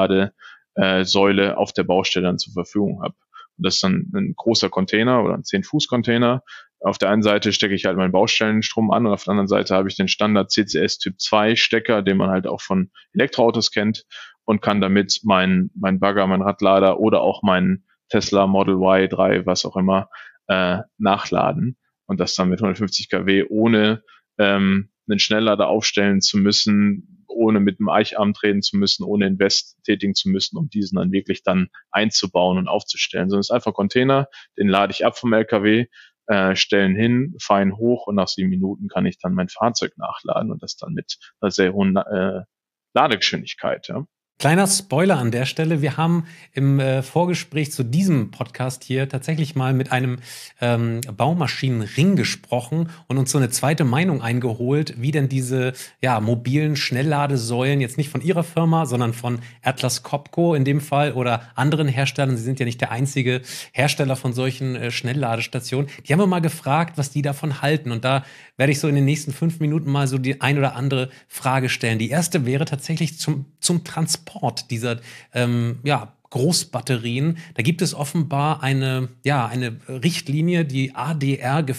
Schnellladesäule auf der Baustelle dann zur Verfügung habe. Und das ist dann ein großer Container oder ein zehn-Fuß-Container. Auf der einen Seite stecke ich halt meinen Baustellenstrom an und auf der anderen Seite habe ich den Standard C C S Typ zwei Stecker, den man halt auch von Elektroautos kennt und kann damit meinen mein Bagger, meinen Radlader oder auch meinen Tesla Model Y drei, was auch immer, äh, nachladen und das dann mit hundertfünfzig Kilowatt ohne ähm, einen Schnelllader aufstellen zu müssen, ohne mit dem Eicharm treten zu müssen, ohne Invest tätigen zu müssen, um diesen dann wirklich dann einzubauen und aufzustellen. Sondern es ist einfach Container, den lade ich ab vom L K W, äh, stellen hin, fahren ihn hoch und nach sieben Minuten kann ich dann mein Fahrzeug nachladen und das dann mit einer sehr hohen äh, Ladegeschwindigkeit. Ja. Kleiner Spoiler an der Stelle. Wir haben im äh, Vorgespräch zu diesem Podcast hier tatsächlich mal mit einem ähm, Baumaschinenring gesprochen und uns so eine zweite Meinung eingeholt, wie denn diese ja, mobilen Schnellladesäulen jetzt nicht von Ihrer Firma, sondern von Atlas Copco in dem Fall oder anderen Herstellern. Sie sind ja nicht der einzige Hersteller von solchen äh, Schnellladestationen. Die haben wir mal gefragt, was die davon halten. Und da werde ich so in den nächsten fünf Minuten mal so die ein oder andere Frage stellen. Die erste wäre tatsächlich zum, zum Transport dieser ähm, ja, Großbatterien. Da gibt es offenbar eine, ja, eine Richtlinie, die A D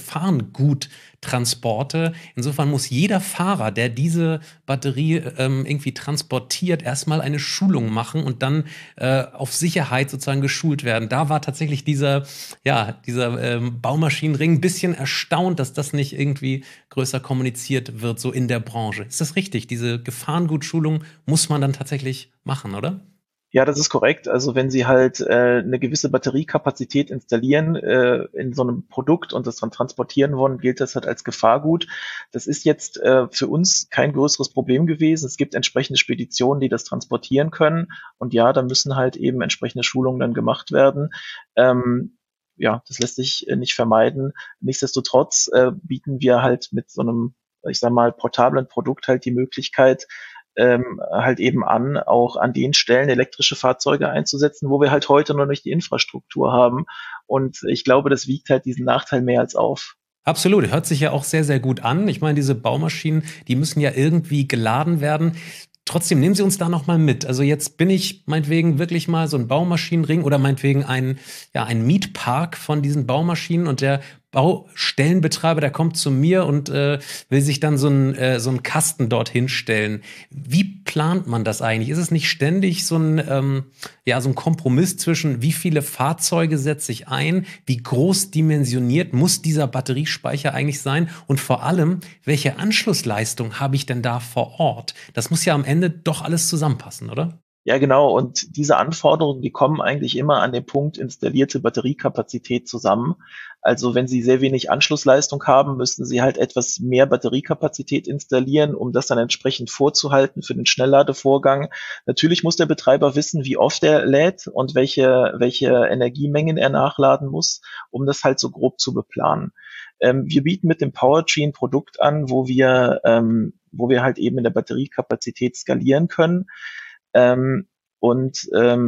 R-Gefahrenguttransporte. Insofern muss jeder Fahrer, der diese Batterie ähm, irgendwie transportiert, erstmal eine Schulung machen und dann äh, auf Sicherheit sozusagen geschult werden. Da war tatsächlich dieser, ja, dieser ähm, Baumaschinenring ein bisschen erstaunt, dass das nicht irgendwie größer kommuniziert wird, so in der Branche. Ist das richtig? Diese Gefahrengutschulung muss man dann tatsächlich machen, oder? Ja, das ist korrekt. Also wenn Sie halt äh, eine gewisse Batteriekapazität installieren äh, in so einem Produkt und das dann transportieren wollen, gilt das halt als Gefahrgut. Das ist jetzt äh, für uns kein größeres Problem gewesen. Es gibt entsprechende Speditionen, die das transportieren können. Und ja, da müssen halt eben entsprechende Schulungen dann gemacht werden. Ähm, ja, das lässt sich äh, nicht vermeiden. Nichtsdestotrotz äh, bieten wir halt mit so einem, ich sag mal, portablen Produkt halt die Möglichkeit, Ähm, halt eben an, auch an den Stellen elektrische Fahrzeuge einzusetzen, wo wir halt heute noch nicht die Infrastruktur haben. Und ich glaube, das wiegt halt diesen Nachteil mehr als auf. Absolut, hört sich ja auch sehr, sehr gut an. Ich meine, diese Baumaschinen, die müssen ja irgendwie geladen werden. Trotzdem nehmen Sie uns da noch mal mit. Also jetzt bin ich meinetwegen wirklich mal so ein Baumaschinenring oder meinetwegen ein, ja, ein Mietpark von diesen Baumaschinen und der Baustellenbetreiber, der kommt zu mir und äh, will sich dann so ein äh, so ein Kasten dorthin stellen. Wie plant man das eigentlich? Ist es nicht ständig so ein ähm, ja so ein Kompromiss zwischen wie viele Fahrzeuge setze ich ein, wie groß dimensioniert muss dieser Batteriespeicher eigentlich sein und vor allem welche Anschlussleistung habe ich denn da vor Ort? Das muss ja am Ende doch alles zusammenpassen, oder? Ja, genau. Und diese Anforderungen, die kommen eigentlich immer an den Punkt installierte Batteriekapazität zusammen. Also wenn Sie sehr wenig Anschlussleistung haben, müssten Sie halt etwas mehr Batteriekapazität installieren, um das dann entsprechend vorzuhalten für den Schnellladevorgang. Natürlich muss der Betreiber wissen, wie oft er lädt und welche, welche Energiemengen er nachladen muss, um das halt so grob zu beplanen. Ähm, wir bieten mit dem PowerTree ein Produkt an, wo wir, ähm, wo wir halt eben in der Batteriekapazität skalieren können. Ähm, und ähm,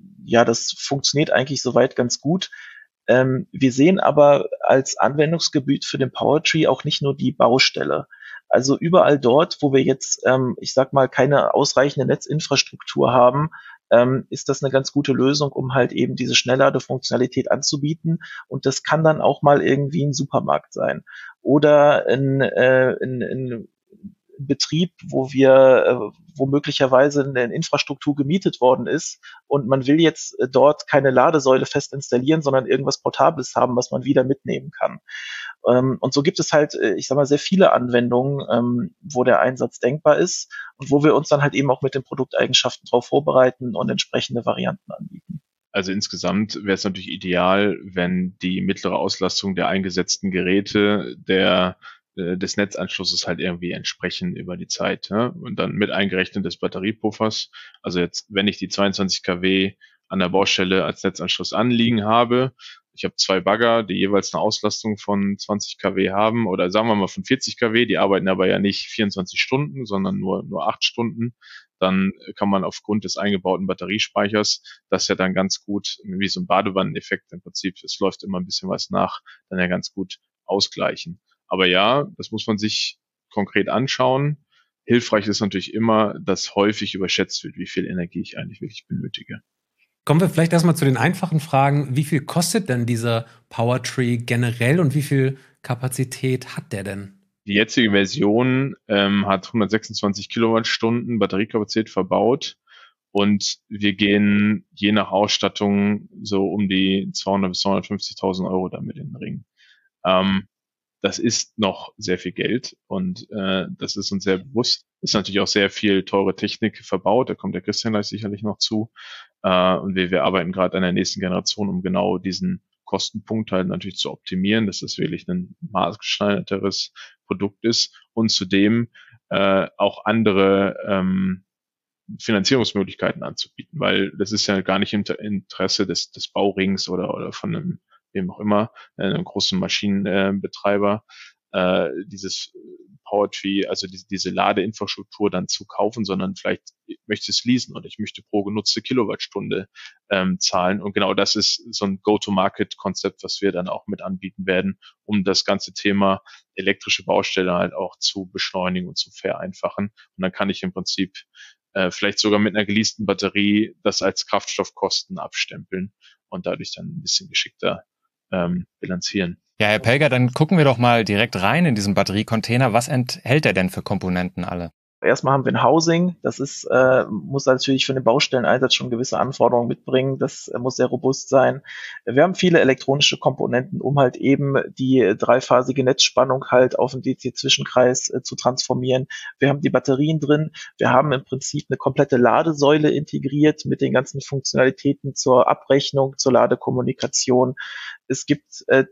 ja, das funktioniert eigentlich soweit ganz gut. Ähm, wir sehen aber als Anwendungsgebiet für den Powertree auch nicht nur die Baustelle. Also überall dort, wo wir jetzt, ähm, ich sag mal, keine ausreichende Netzinfrastruktur haben, ähm, ist das eine ganz gute Lösung, um halt eben diese Schnellladefunktionalität anzubieten. Und das kann dann auch mal irgendwie ein Supermarkt sein oder ein, äh, ein, ein Betrieb, wo wir, äh, wo möglicherweise eine Infrastruktur gemietet worden ist und man will jetzt äh, dort keine Ladesäule fest installieren, sondern irgendwas Portables haben, was man wieder mitnehmen kann. Ähm, und so gibt es halt, äh, ich sag mal, sehr viele Anwendungen, ähm, wo der Einsatz denkbar ist und wo wir uns dann halt eben auch mit den Produkteigenschaften drauf vorbereiten und entsprechende Varianten anbieten. Also insgesamt wäre es natürlich ideal, wenn die mittlere Auslastung der eingesetzten Geräte der des Netzanschlusses halt irgendwie entsprechen über die Zeit. Ja? Und dann mit eingerechnet des Batteriepuffers. Also jetzt, wenn ich die zweiundzwanzig Kilowatt an der Baustelle als Netzanschluss anliegen habe, ich habe zwei Bagger, die jeweils eine Auslastung von zwanzig Kilowatt haben oder sagen wir mal von vierzig Kilowatt, die arbeiten aber ja nicht vierundzwanzig Stunden, sondern nur nur acht Stunden. Dann kann man aufgrund des eingebauten Batteriespeichers das ja dann ganz gut, wie so ein Badewanneneffekt im Prinzip, es läuft immer ein bisschen was nach, dann ja ganz gut ausgleichen. Aber ja, das muss man sich konkret anschauen. Hilfreich ist natürlich immer, dass häufig überschätzt wird, wie viel Energie ich eigentlich wirklich benötige. Kommen wir vielleicht erstmal zu den einfachen Fragen. Wie viel kostet denn dieser Powertree generell und wie viel Kapazität hat der denn? Die jetzige Version ähm, hat hundertsechsundzwanzig Kilowattstunden Batteriekapazität verbaut und wir gehen je nach Ausstattung so um die zweihundert bis zweihundertfünfzigtausend Euro damit in den Ring. Ähm, Das ist noch sehr viel Geld und äh, das ist uns sehr bewusst. Ist natürlich auch sehr viel teure Technik verbaut, da kommt der Christian gleich sicherlich noch zu. Äh, und wir, wir arbeiten gerade an der nächsten Generation, um genau diesen Kostenpunkt halt natürlich zu optimieren, dass das wirklich ein maßgeschneiderteres Produkt ist und zudem äh, auch andere ähm, Finanzierungsmöglichkeiten anzubieten, weil das ist ja gar nicht im Interesse des, des Baurings oder, oder von einem wem auch immer, einem großen Maschinenbetreiber, äh, dieses Powertree, also die, diese Ladeinfrastruktur dann zu kaufen, sondern vielleicht möchte es leasen oder ich möchte pro genutzte Kilowattstunde ähm, zahlen. Und genau das ist so ein Go-to-Market-Konzept, was wir dann auch mit anbieten werden, um das ganze Thema elektrische Baustelle halt auch zu beschleunigen und zu vereinfachen. Und dann kann ich im Prinzip äh, vielleicht sogar mit einer geleasten Batterie das als Kraftstoffkosten abstempeln und dadurch dann ein bisschen geschickter ähm, bilanzieren. Ja, Herr Pelger, dann gucken wir doch mal direkt rein in diesen Batteriecontainer. Was enthält der denn für Komponenten alle? Erstmal haben wir ein Housing, das ist, äh, muss natürlich für den Baustelleneinsatz schon gewisse Anforderungen mitbringen, das äh, muss sehr robust sein. Wir haben viele elektronische Komponenten, um halt eben die dreiphasige Netzspannung halt auf den D C-Zwischenkreis äh, zu transformieren. Wir haben die Batterien drin, wir haben im Prinzip eine komplette Ladesäule integriert mit den ganzen Funktionalitäten zur Abrechnung, zur Ladekommunikation. Es gibt äh,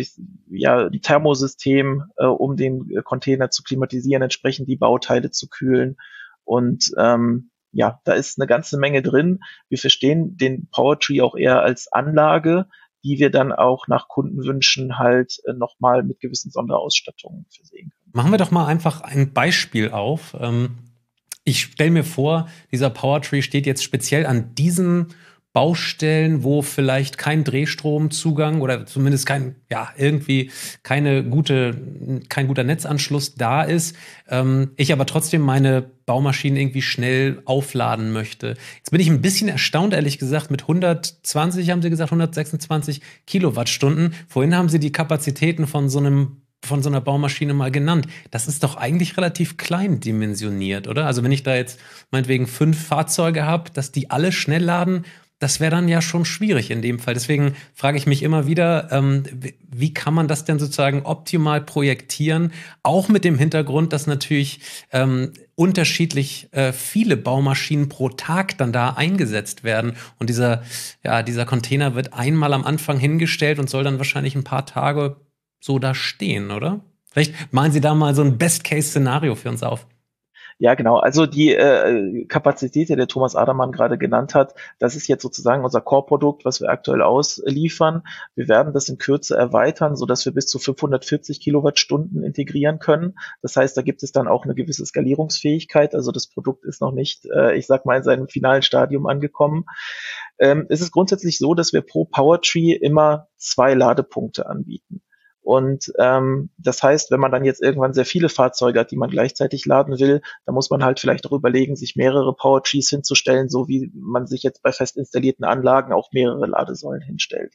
ja, ein Thermosystem, äh, um den Container zu klimatisieren, entsprechend die Bauteile zu kühlen. Und ähm, ja, da ist eine ganze Menge drin. Wir verstehen den Powertree auch eher als Anlage, die wir dann auch nach Kundenwünschen halt äh, nochmal mit gewissen Sonderausstattungen versehen können. Machen wir doch mal einfach ein Beispiel auf. Ähm, ich stelle mir vor, dieser Powertree steht jetzt speziell an diesen Baustellen, wo vielleicht kein Drehstromzugang oder zumindest kein, ja, irgendwie keine gute, kein guter Netzanschluss da ist, ähm, ich aber trotzdem meine Baumaschinen irgendwie schnell aufladen möchte. Jetzt bin ich ein bisschen erstaunt, ehrlich gesagt, mit hundertzwanzig, haben Sie gesagt, hundertsechsundzwanzig Kilowattstunden. Vorhin haben Sie die Kapazitäten von so einem von so einer Baumaschine mal genannt. Das ist doch eigentlich relativ klein dimensioniert, oder? Also wenn ich da jetzt meinetwegen fünf Fahrzeuge habe, dass die alle schnell laden, das wäre dann ja schon schwierig in dem Fall. Deswegen frage ich mich immer wieder, ähm, wie kann man das denn sozusagen optimal projektieren? Auch mit dem Hintergrund, dass natürlich ähm, unterschiedlich äh, viele Baumaschinen pro Tag dann da eingesetzt werden. Und dieser, ja, dieser Container wird einmal am Anfang hingestellt und soll dann wahrscheinlich ein paar Tage so da stehen, oder? Vielleicht malen Sie da mal so ein Best-Case-Szenario für uns auf. Ja, genau. Also die äh, Kapazität, die der Thomas Adermann gerade genannt hat, das ist jetzt sozusagen unser Core-Produkt, was wir aktuell ausliefern. Wir werden das in Kürze erweitern, sodass wir bis zu fünfhundertvierzig Kilowattstunden integrieren können. Das heißt, da gibt es dann auch eine gewisse Skalierungsfähigkeit. Also das Produkt ist noch nicht, äh, ich sag mal, in seinem finalen Stadium angekommen. Ähm, es ist grundsätzlich so, dass wir pro Powertree immer zwei Ladepunkte anbieten. Und ähm, das heißt, wenn man dann jetzt irgendwann sehr viele Fahrzeuge hat, die man gleichzeitig laden will, dann muss man halt vielleicht auch überlegen, sich mehrere Powertrees hinzustellen, so wie man sich jetzt bei fest installierten Anlagen auch mehrere Ladesäulen hinstellt.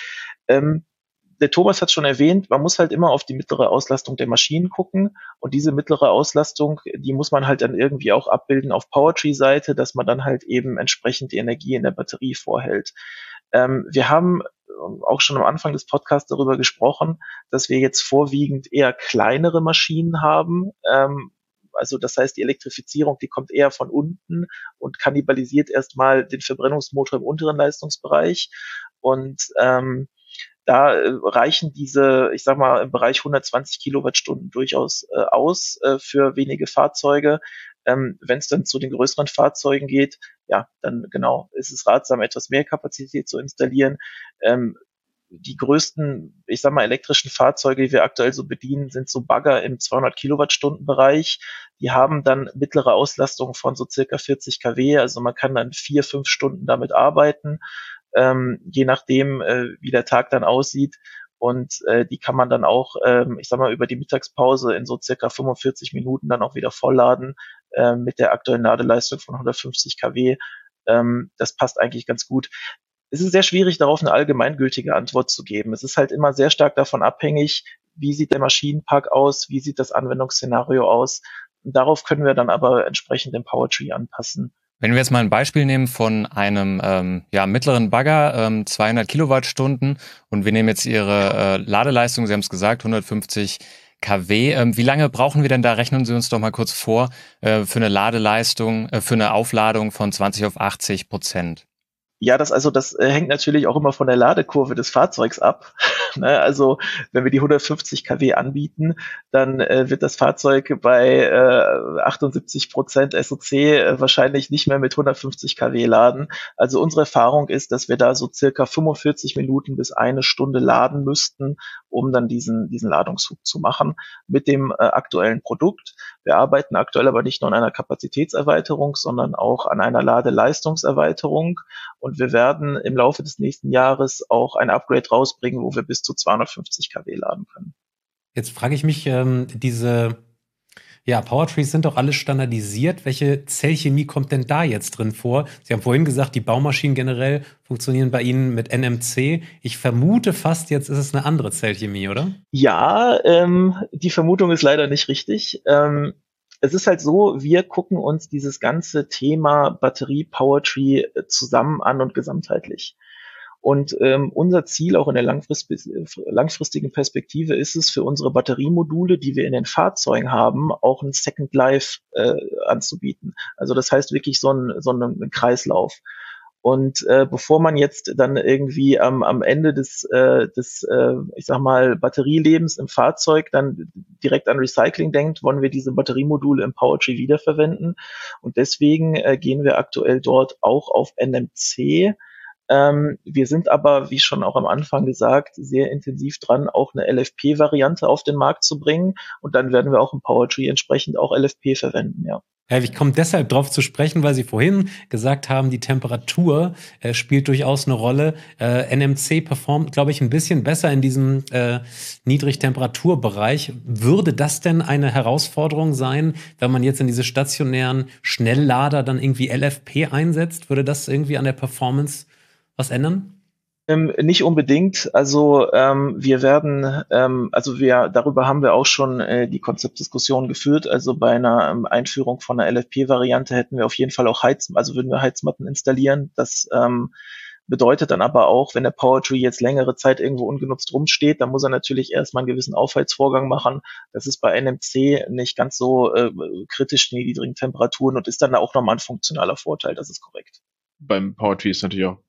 Ähm, der Thomas hat schon erwähnt, man muss halt immer auf die mittlere Auslastung der Maschinen gucken und diese mittlere Auslastung, die muss man halt dann irgendwie auch abbilden auf Powertree-Seite, dass man dann halt eben entsprechend die Energie in der Batterie vorhält. Ähm, wir haben auch schon am Anfang des Podcasts darüber gesprochen, dass wir jetzt vorwiegend eher kleinere Maschinen haben. Ähm, also das heißt, die Elektrifizierung, die kommt eher von unten und kannibalisiert erstmal den Verbrennungsmotor im unteren Leistungsbereich. Und ähm, da äh, reichen diese, ich sag mal, im Bereich hundertzwanzig Kilowattstunden durchaus äh, aus äh, für wenige Fahrzeuge. Ähm, wenn es dann zu den größeren Fahrzeugen geht, ja, dann genau ist es ratsam, etwas mehr Kapazität zu installieren. Ähm, die größten, ich sag mal, elektrischen Fahrzeuge, die wir aktuell so bedienen, sind so Bagger im zweihundert Kilowattstunden Bereich. Die haben dann mittlere Auslastung von so circa vierzig Kilowatt. Also man kann dann vier, fünf Stunden damit arbeiten, ähm, je nachdem, äh, wie der Tag dann aussieht. Und äh, die kann man dann auch, ähm, ich sag mal, über die Mittagspause in so circa fünfundvierzig Minuten dann auch wieder vollladen äh, mit der aktuellen Ladeleistung von hundertfünfzig Kilowatt. Ähm, das passt eigentlich ganz gut. Es ist sehr schwierig, darauf eine allgemeingültige Antwort zu geben. Es ist halt immer sehr stark davon abhängig, wie sieht der Maschinenpark aus, wie sieht das Anwendungsszenario aus. Und darauf können wir dann aber entsprechend den Powertree anpassen. Wenn wir jetzt mal ein Beispiel nehmen von einem ähm, ja, mittleren Bagger, ähm, zweihundert Kilowattstunden, und wir nehmen jetzt Ihre äh, Ladeleistung, Sie haben es gesagt, hundertfünfzig Kilowatt. Ähm, wie lange brauchen wir denn da? Rechnen Sie uns doch mal kurz vor, äh, für eine Ladeleistung, äh, für eine Aufladung von zwanzig auf achtzig Prozent. Ja, das also das äh, hängt natürlich auch immer von der Ladekurve des Fahrzeugs ab. ne? Also wenn wir die hundertfünfzig Kilowatt anbieten, dann äh, wird das Fahrzeug bei äh, achtundsiebzig Prozent S O C äh, wahrscheinlich nicht mehr mit hundertfünfzig Kilowatt laden. Also unsere Erfahrung ist, dass wir da so circa fünfundvierzig Minuten bis eine Stunde laden müssten, um dann diesen diesen Ladungszug zu machen mit dem äh, aktuellen Produkt. Wir arbeiten aktuell aber nicht nur an einer Kapazitätserweiterung, sondern auch an einer Ladeleistungserweiterung. Und wir werden im Laufe des nächsten Jahres auch ein Upgrade rausbringen, wo wir bis zu zweihundertfünfzig Kilowatt laden können. Jetzt frage ich mich, ähm, diese ja, Powertrees sind doch alle standardisiert. Welche Zellchemie kommt denn da jetzt drin vor? Sie haben vorhin gesagt, die Baumaschinen generell funktionieren bei Ihnen mit N M C. Ich vermute fast, jetzt ist es eine andere Zellchemie, oder? Ja, ähm, die Vermutung ist leider nicht richtig. Ähm, es ist halt so, wir gucken uns dieses ganze Thema Batterie-Powertree zusammen an und gesamtheitlich. Und ähm, unser Ziel auch in der langfrist langfristigen Perspektive ist es, für unsere Batteriemodule, die wir in den Fahrzeugen haben, auch ein Second Life äh, anzubieten. Also das heißt wirklich so ein, so ein Kreislauf. Und äh, bevor man jetzt dann irgendwie am, am Ende des, äh, des äh, ich sag mal, Batterielebens im Fahrzeug dann direkt an Recycling denkt, wollen wir diese Batteriemodule im Powertree wiederverwenden. Und deswegen äh, gehen wir aktuell dort auch auf N M C. Ähm, wir sind aber, wie schon auch am Anfang gesagt, sehr intensiv dran, auch eine L F P-Variante auf den Markt zu bringen. Und dann werden wir auch im Powertree entsprechend auch L F P verwenden, ja. Ja, ich komme deshalb drauf zu sprechen, weil Sie vorhin gesagt haben, die Temperatur äh, spielt durchaus eine Rolle. Äh, N M C performt, glaube ich, ein bisschen besser in diesem äh, Niedrigtemperaturbereich. Würde das denn eine Herausforderung sein, wenn man jetzt in diese stationären Schnelllader dann irgendwie L F P einsetzt? Würde das irgendwie an der Performance was ändern? Ähm, nicht unbedingt. Also ähm, wir werden, ähm, also wir darüber haben wir auch schon äh, die Konzeptdiskussion geführt. Also bei einer ähm, Einführung von einer L F P-Variante hätten wir auf jeden Fall auch Heiz, also würden wir Heizmatten installieren. Das ähm, bedeutet dann aber auch, wenn der Powertree jetzt längere Zeit irgendwo ungenutzt rumsteht, dann muss er natürlich erstmal einen gewissen Aufheizvorgang machen. Das ist bei N M C nicht ganz so äh, kritisch in niedrigen Temperaturen und ist dann auch nochmal ein funktionaler Vorteil. Das ist korrekt. Beim Powertree ist natürlich auch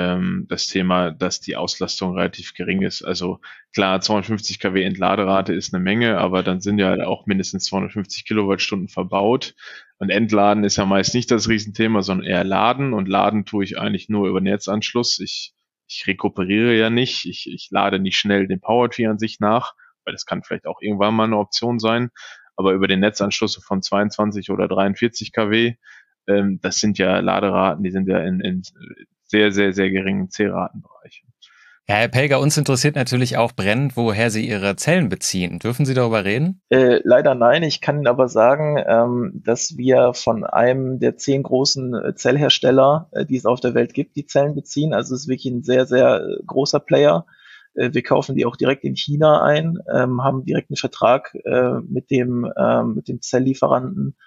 das Thema, dass die Auslastung relativ gering ist. Also klar, zweihundertfünfzig Kilowatt Entladerate ist eine Menge, aber dann sind ja auch mindestens zweihundertfünfzig Kilowattstunden verbaut. Und Entladen ist ja meist nicht das Riesenthema, sondern eher Laden. Und Laden tue ich eigentlich nur über Netzanschluss. Ich, ich rekuperiere ja nicht. Ich, ich lade nicht schnell den Powertree an sich nach, weil das kann vielleicht auch irgendwann mal eine Option sein. Aber über den Netzanschluss von zweiundzwanzig oder dreiundvierzig Kilowatt, ähm, das sind ja Laderaten, die sind ja in, in sehr, sehr, sehr geringen C-Ratenbereich. Ja, Herr Pelger, uns interessiert natürlich auch brennend, woher Sie Ihre Zellen beziehen. Dürfen Sie darüber reden? Äh, leider nein. Ich kann Ihnen aber sagen, ähm, dass wir von einem der zehn großen äh, Zellhersteller, äh, die es auf der Welt gibt, die Zellen beziehen. Also es ist wirklich ein sehr, sehr äh, großer Player. Äh, wir kaufen die auch direkt in China ein, ähm, haben direkt einen Vertrag äh, mit dem äh, mit dem Zelllieferanten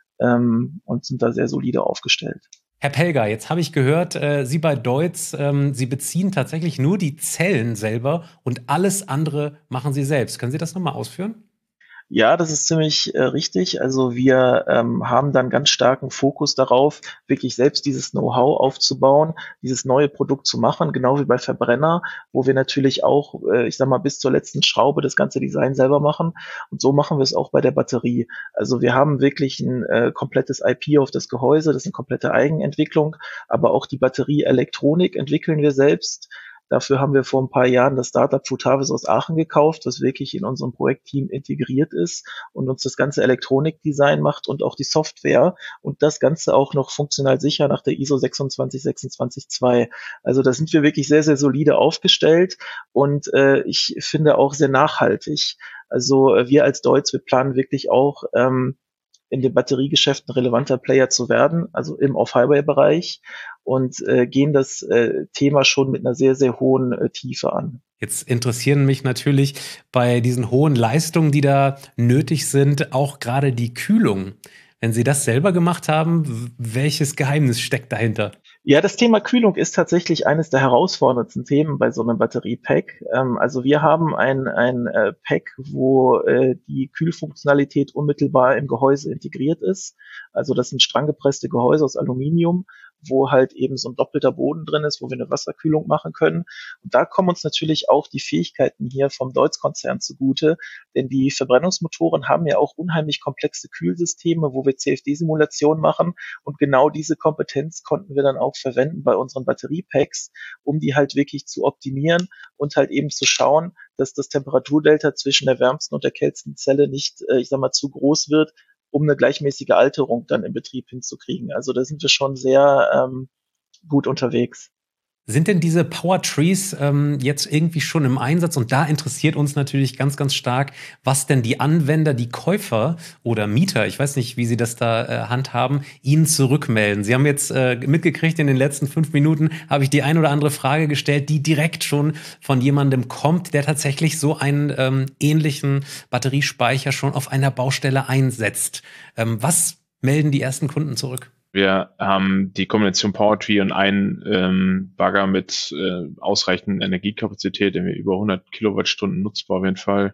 ähm, und sind da sehr solide aufgestellt. Herr Pelger, jetzt habe ich gehört, äh, Sie bei Deutz, ähm, Sie beziehen tatsächlich nur die Zellen selber und alles andere machen Sie selbst. Können Sie das nochmal ausführen? Ja, das ist ziemlich äh, richtig. Also wir ähm, haben dann ganz starken Fokus darauf, wirklich selbst dieses Know-how aufzubauen, dieses neue Produkt zu machen, genau wie bei Verbrenner, wo wir natürlich auch, äh, ich sag mal, bis zur letzten Schraube das ganze Design selber machen. Und so machen wir es auch bei der Batterie. Also wir haben wirklich ein äh, komplettes I P auf das Gehäuse, das ist eine komplette Eigenentwicklung, aber auch die Batterieelektronik entwickeln wir selbst. Dafür haben wir vor ein paar Jahren das Startup Futavis aus Aachen gekauft, das wirklich in unserem Projektteam integriert ist und uns das ganze Elektronikdesign macht und auch die Software und das Ganze auch noch funktional sicher nach der I S O sechs zwei sechs zwei zwei. Also da sind wir wirklich sehr, sehr solide aufgestellt und äh, ich finde auch sehr nachhaltig. Also äh, wir als Deutz, wir planen wirklich auch ähm, in dem Batteriegeschäft ein relevanter Player zu werden, also im Off-Highway-Bereich und äh, gehen das äh, Thema schon mit einer sehr, sehr hohen äh, Tiefe an. Jetzt interessieren mich natürlich bei diesen hohen Leistungen, die da nötig sind, auch gerade die Kühlung. Wenn Sie das selber gemacht haben, welches Geheimnis steckt dahinter? Ja, das Thema Kühlung ist tatsächlich eines der herausforderndsten Themen bei so einem Batteriepack. Ähm, also wir haben ein, ein äh, Pack, wo äh, die Kühlfunktionalität unmittelbar im Gehäuse integriert ist. Also das sind stranggepresste Gehäuse aus Aluminium, wo halt eben so ein doppelter Boden drin ist, wo wir eine Wasserkühlung machen können. Und da kommen uns natürlich auch die Fähigkeiten hier vom Deutz-Konzern zugute, denn die Verbrennungsmotoren haben ja auch unheimlich komplexe Kühlsysteme, wo wir C F D-Simulationen machen und genau diese Kompetenz konnten wir dann auch verwenden bei unseren Batteriepacks, um die halt wirklich zu optimieren und halt eben zu schauen, dass das Temperaturdelta zwischen der wärmsten und der kältesten Zelle nicht, äh, ich sag mal, zu groß wird, um eine gleichmäßige Alterung dann im Betrieb hinzukriegen. Also da sind wir schon sehr ähm, gut unterwegs. Sind denn diese Power Trees ähm, jetzt irgendwie schon im Einsatz? Und da interessiert uns natürlich ganz, ganz stark, was denn die Anwender, die Käufer oder Mieter, ich weiß nicht, wie Sie das da äh, handhaben, Ihnen zurückmelden. Sie haben jetzt äh, mitgekriegt, in den letzten fünf Minuten habe ich die ein oder andere Frage gestellt, die direkt schon von jemandem kommt, der tatsächlich so einen ähm, ähnlichen Batteriespeicher schon auf einer Baustelle einsetzt. Ähm, was melden die ersten Kunden zurück? Wir haben die Kombination PowerTree und einen ähm, Bagger mit äh, ausreichend Energiekapazität, der wir über hundert Kilowattstunden nutzbar auf jeden Fall,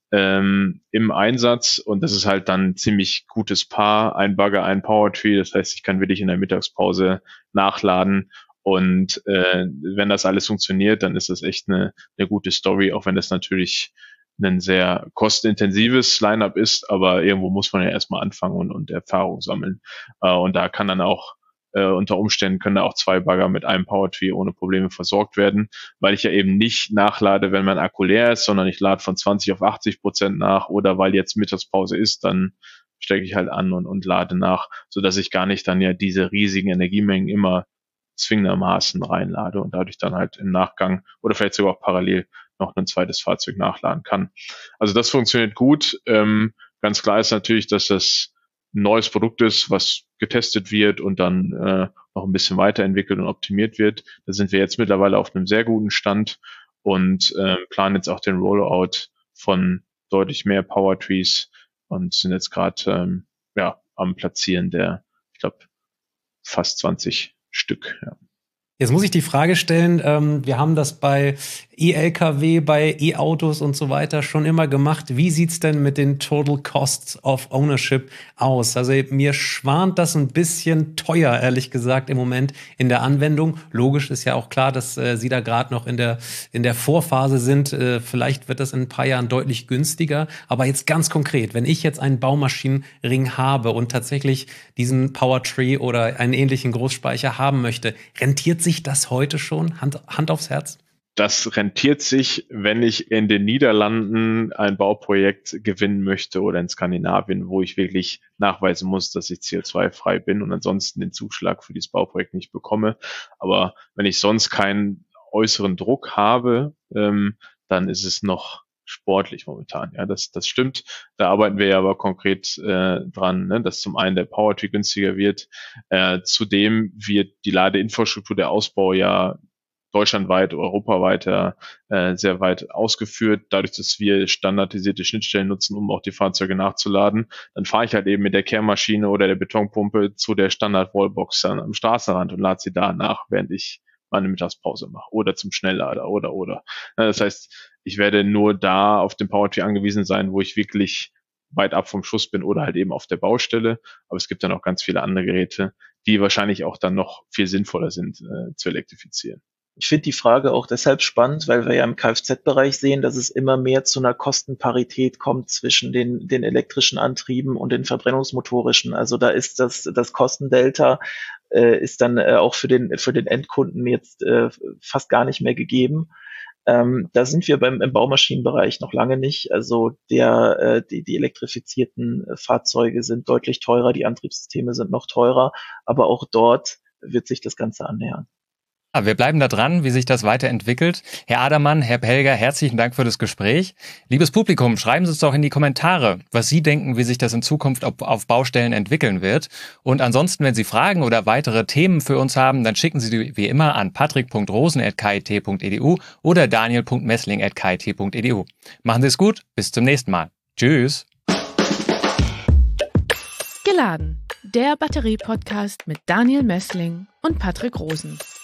ähm, im Einsatz. Und das ist halt dann ein ziemlich gutes Paar, ein Bagger, ein PowerTree. Das heißt, ich kann wirklich in der Mittagspause nachladen. Und äh, wenn das alles funktioniert, dann ist das echt eine, eine gute Story, auch wenn das natürlich ein sehr kostenintensives Line-up ist, aber irgendwo muss man ja erstmal anfangen und, und Erfahrung sammeln. Äh, und da kann dann auch äh, unter Umständen können da auch zwei Bagger mit einem PowerTree ohne Probleme versorgt werden, weil ich ja eben nicht nachlade, wenn mein Akku leer ist, sondern ich lade von zwanzig auf achtzig Prozent nach oder weil jetzt Mittagspause ist, dann stecke ich halt an und, und lade nach, sodass ich gar nicht dann ja diese riesigen Energiemengen immer zwingendermaßen reinlade und dadurch dann halt im Nachgang oder vielleicht sogar auch parallel noch ein zweites Fahrzeug nachladen kann. Also das funktioniert gut. Ähm, ganz klar ist natürlich, dass das ein neues Produkt ist, was getestet wird und dann äh, noch ein bisschen weiterentwickelt und optimiert wird. Da sind wir jetzt mittlerweile auf einem sehr guten Stand und äh, planen jetzt auch den Rollout von deutlich mehr PowerTrees und sind jetzt gerade ähm, ja, am Platzieren der, ich glaube, fast zwanzig Stück. Ja. Jetzt muss ich die Frage stellen, ähm, wir haben das bei E-L K W, bei E-Autos und so weiter schon immer gemacht. Wie sieht's denn mit den Total Costs of Ownership aus? Also mir schwant das ein bisschen teuer, ehrlich gesagt, im Moment in der Anwendung. Logisch ist ja auch klar, dass äh, Sie da gerade noch in der, in der Vorphase sind. Äh, vielleicht wird das in ein paar Jahren deutlich günstiger. Aber jetzt ganz konkret, wenn ich jetzt einen Baumaschinenring habe und tatsächlich diesen PowerTree oder einen ähnlichen Großspeicher haben möchte, rentiert sich das heute schon? Hand, Hand aufs Herz? das rentiert sich, wenn ich in den Niederlanden ein Bauprojekt gewinnen möchte oder in Skandinavien, wo ich wirklich nachweisen muss, dass ich C O zwei frei bin und ansonsten den Zuschlag für dieses Bauprojekt nicht bekomme. Aber wenn ich sonst keinen äußeren Druck habe, ähm, dann ist es noch sportlich momentan. Ja, das, das stimmt. Da arbeiten wir ja aber konkret äh, dran, ne, dass zum einen der Power-Tree günstiger wird. Äh, zudem wird die Ladeinfrastruktur, der Ausbau ja deutschlandweit, europaweit äh, sehr weit ausgeführt. Dadurch, dass wir standardisierte Schnittstellen nutzen, um auch die Fahrzeuge nachzuladen, dann fahre ich halt eben mit der Kehrmaschine oder der Betonpumpe zu der Standard-Wallbox dann am Straßenrand und lade sie da nach, während ich meine Mittagspause mache oder zum Schnelllader oder oder. Das heißt, ich werde nur da auf den Power-Tree angewiesen sein, wo ich wirklich weit ab vom Schuss bin oder halt eben auf der Baustelle. Aber es gibt dann auch ganz viele andere Geräte, die wahrscheinlich auch dann noch viel sinnvoller sind äh, zu elektrifizieren. Ich finde die Frage auch deshalb spannend, weil wir ja im Kfz-Bereich sehen, dass es immer mehr zu einer Kostenparität kommt zwischen den, den elektrischen Antrieben und den verbrennungsmotorischen. Also da ist das, das Kostendelta äh, ist dann äh, auch für den, für den Endkunden jetzt äh, fast gar nicht mehr gegeben. Ähm, da sind wir beim im Baumaschinenbereich noch lange nicht. Also der, äh, die, die elektrifizierten Fahrzeuge sind deutlich teurer, die Antriebssysteme sind noch teurer, aber auch dort wird sich das Ganze annähern. Wir bleiben da dran, wie sich das weiterentwickelt. Herr Adermann, Herr Pelger, herzlichen Dank für das Gespräch. Liebes Publikum, schreiben Sie es doch in die Kommentare, was Sie denken, wie sich das in Zukunft auf Baustellen entwickeln wird. Und ansonsten, wenn Sie Fragen oder weitere Themen für uns haben, dann schicken Sie die wie immer an patrick punkt rosen at k i t punkt e d u oder daniel punkt messling at k i t punkt e d u. Machen Sie es gut, bis zum nächsten Mal. Tschüss. Geladen, der Batterie-Podcast mit Daniel Messling und Patrick Rosen.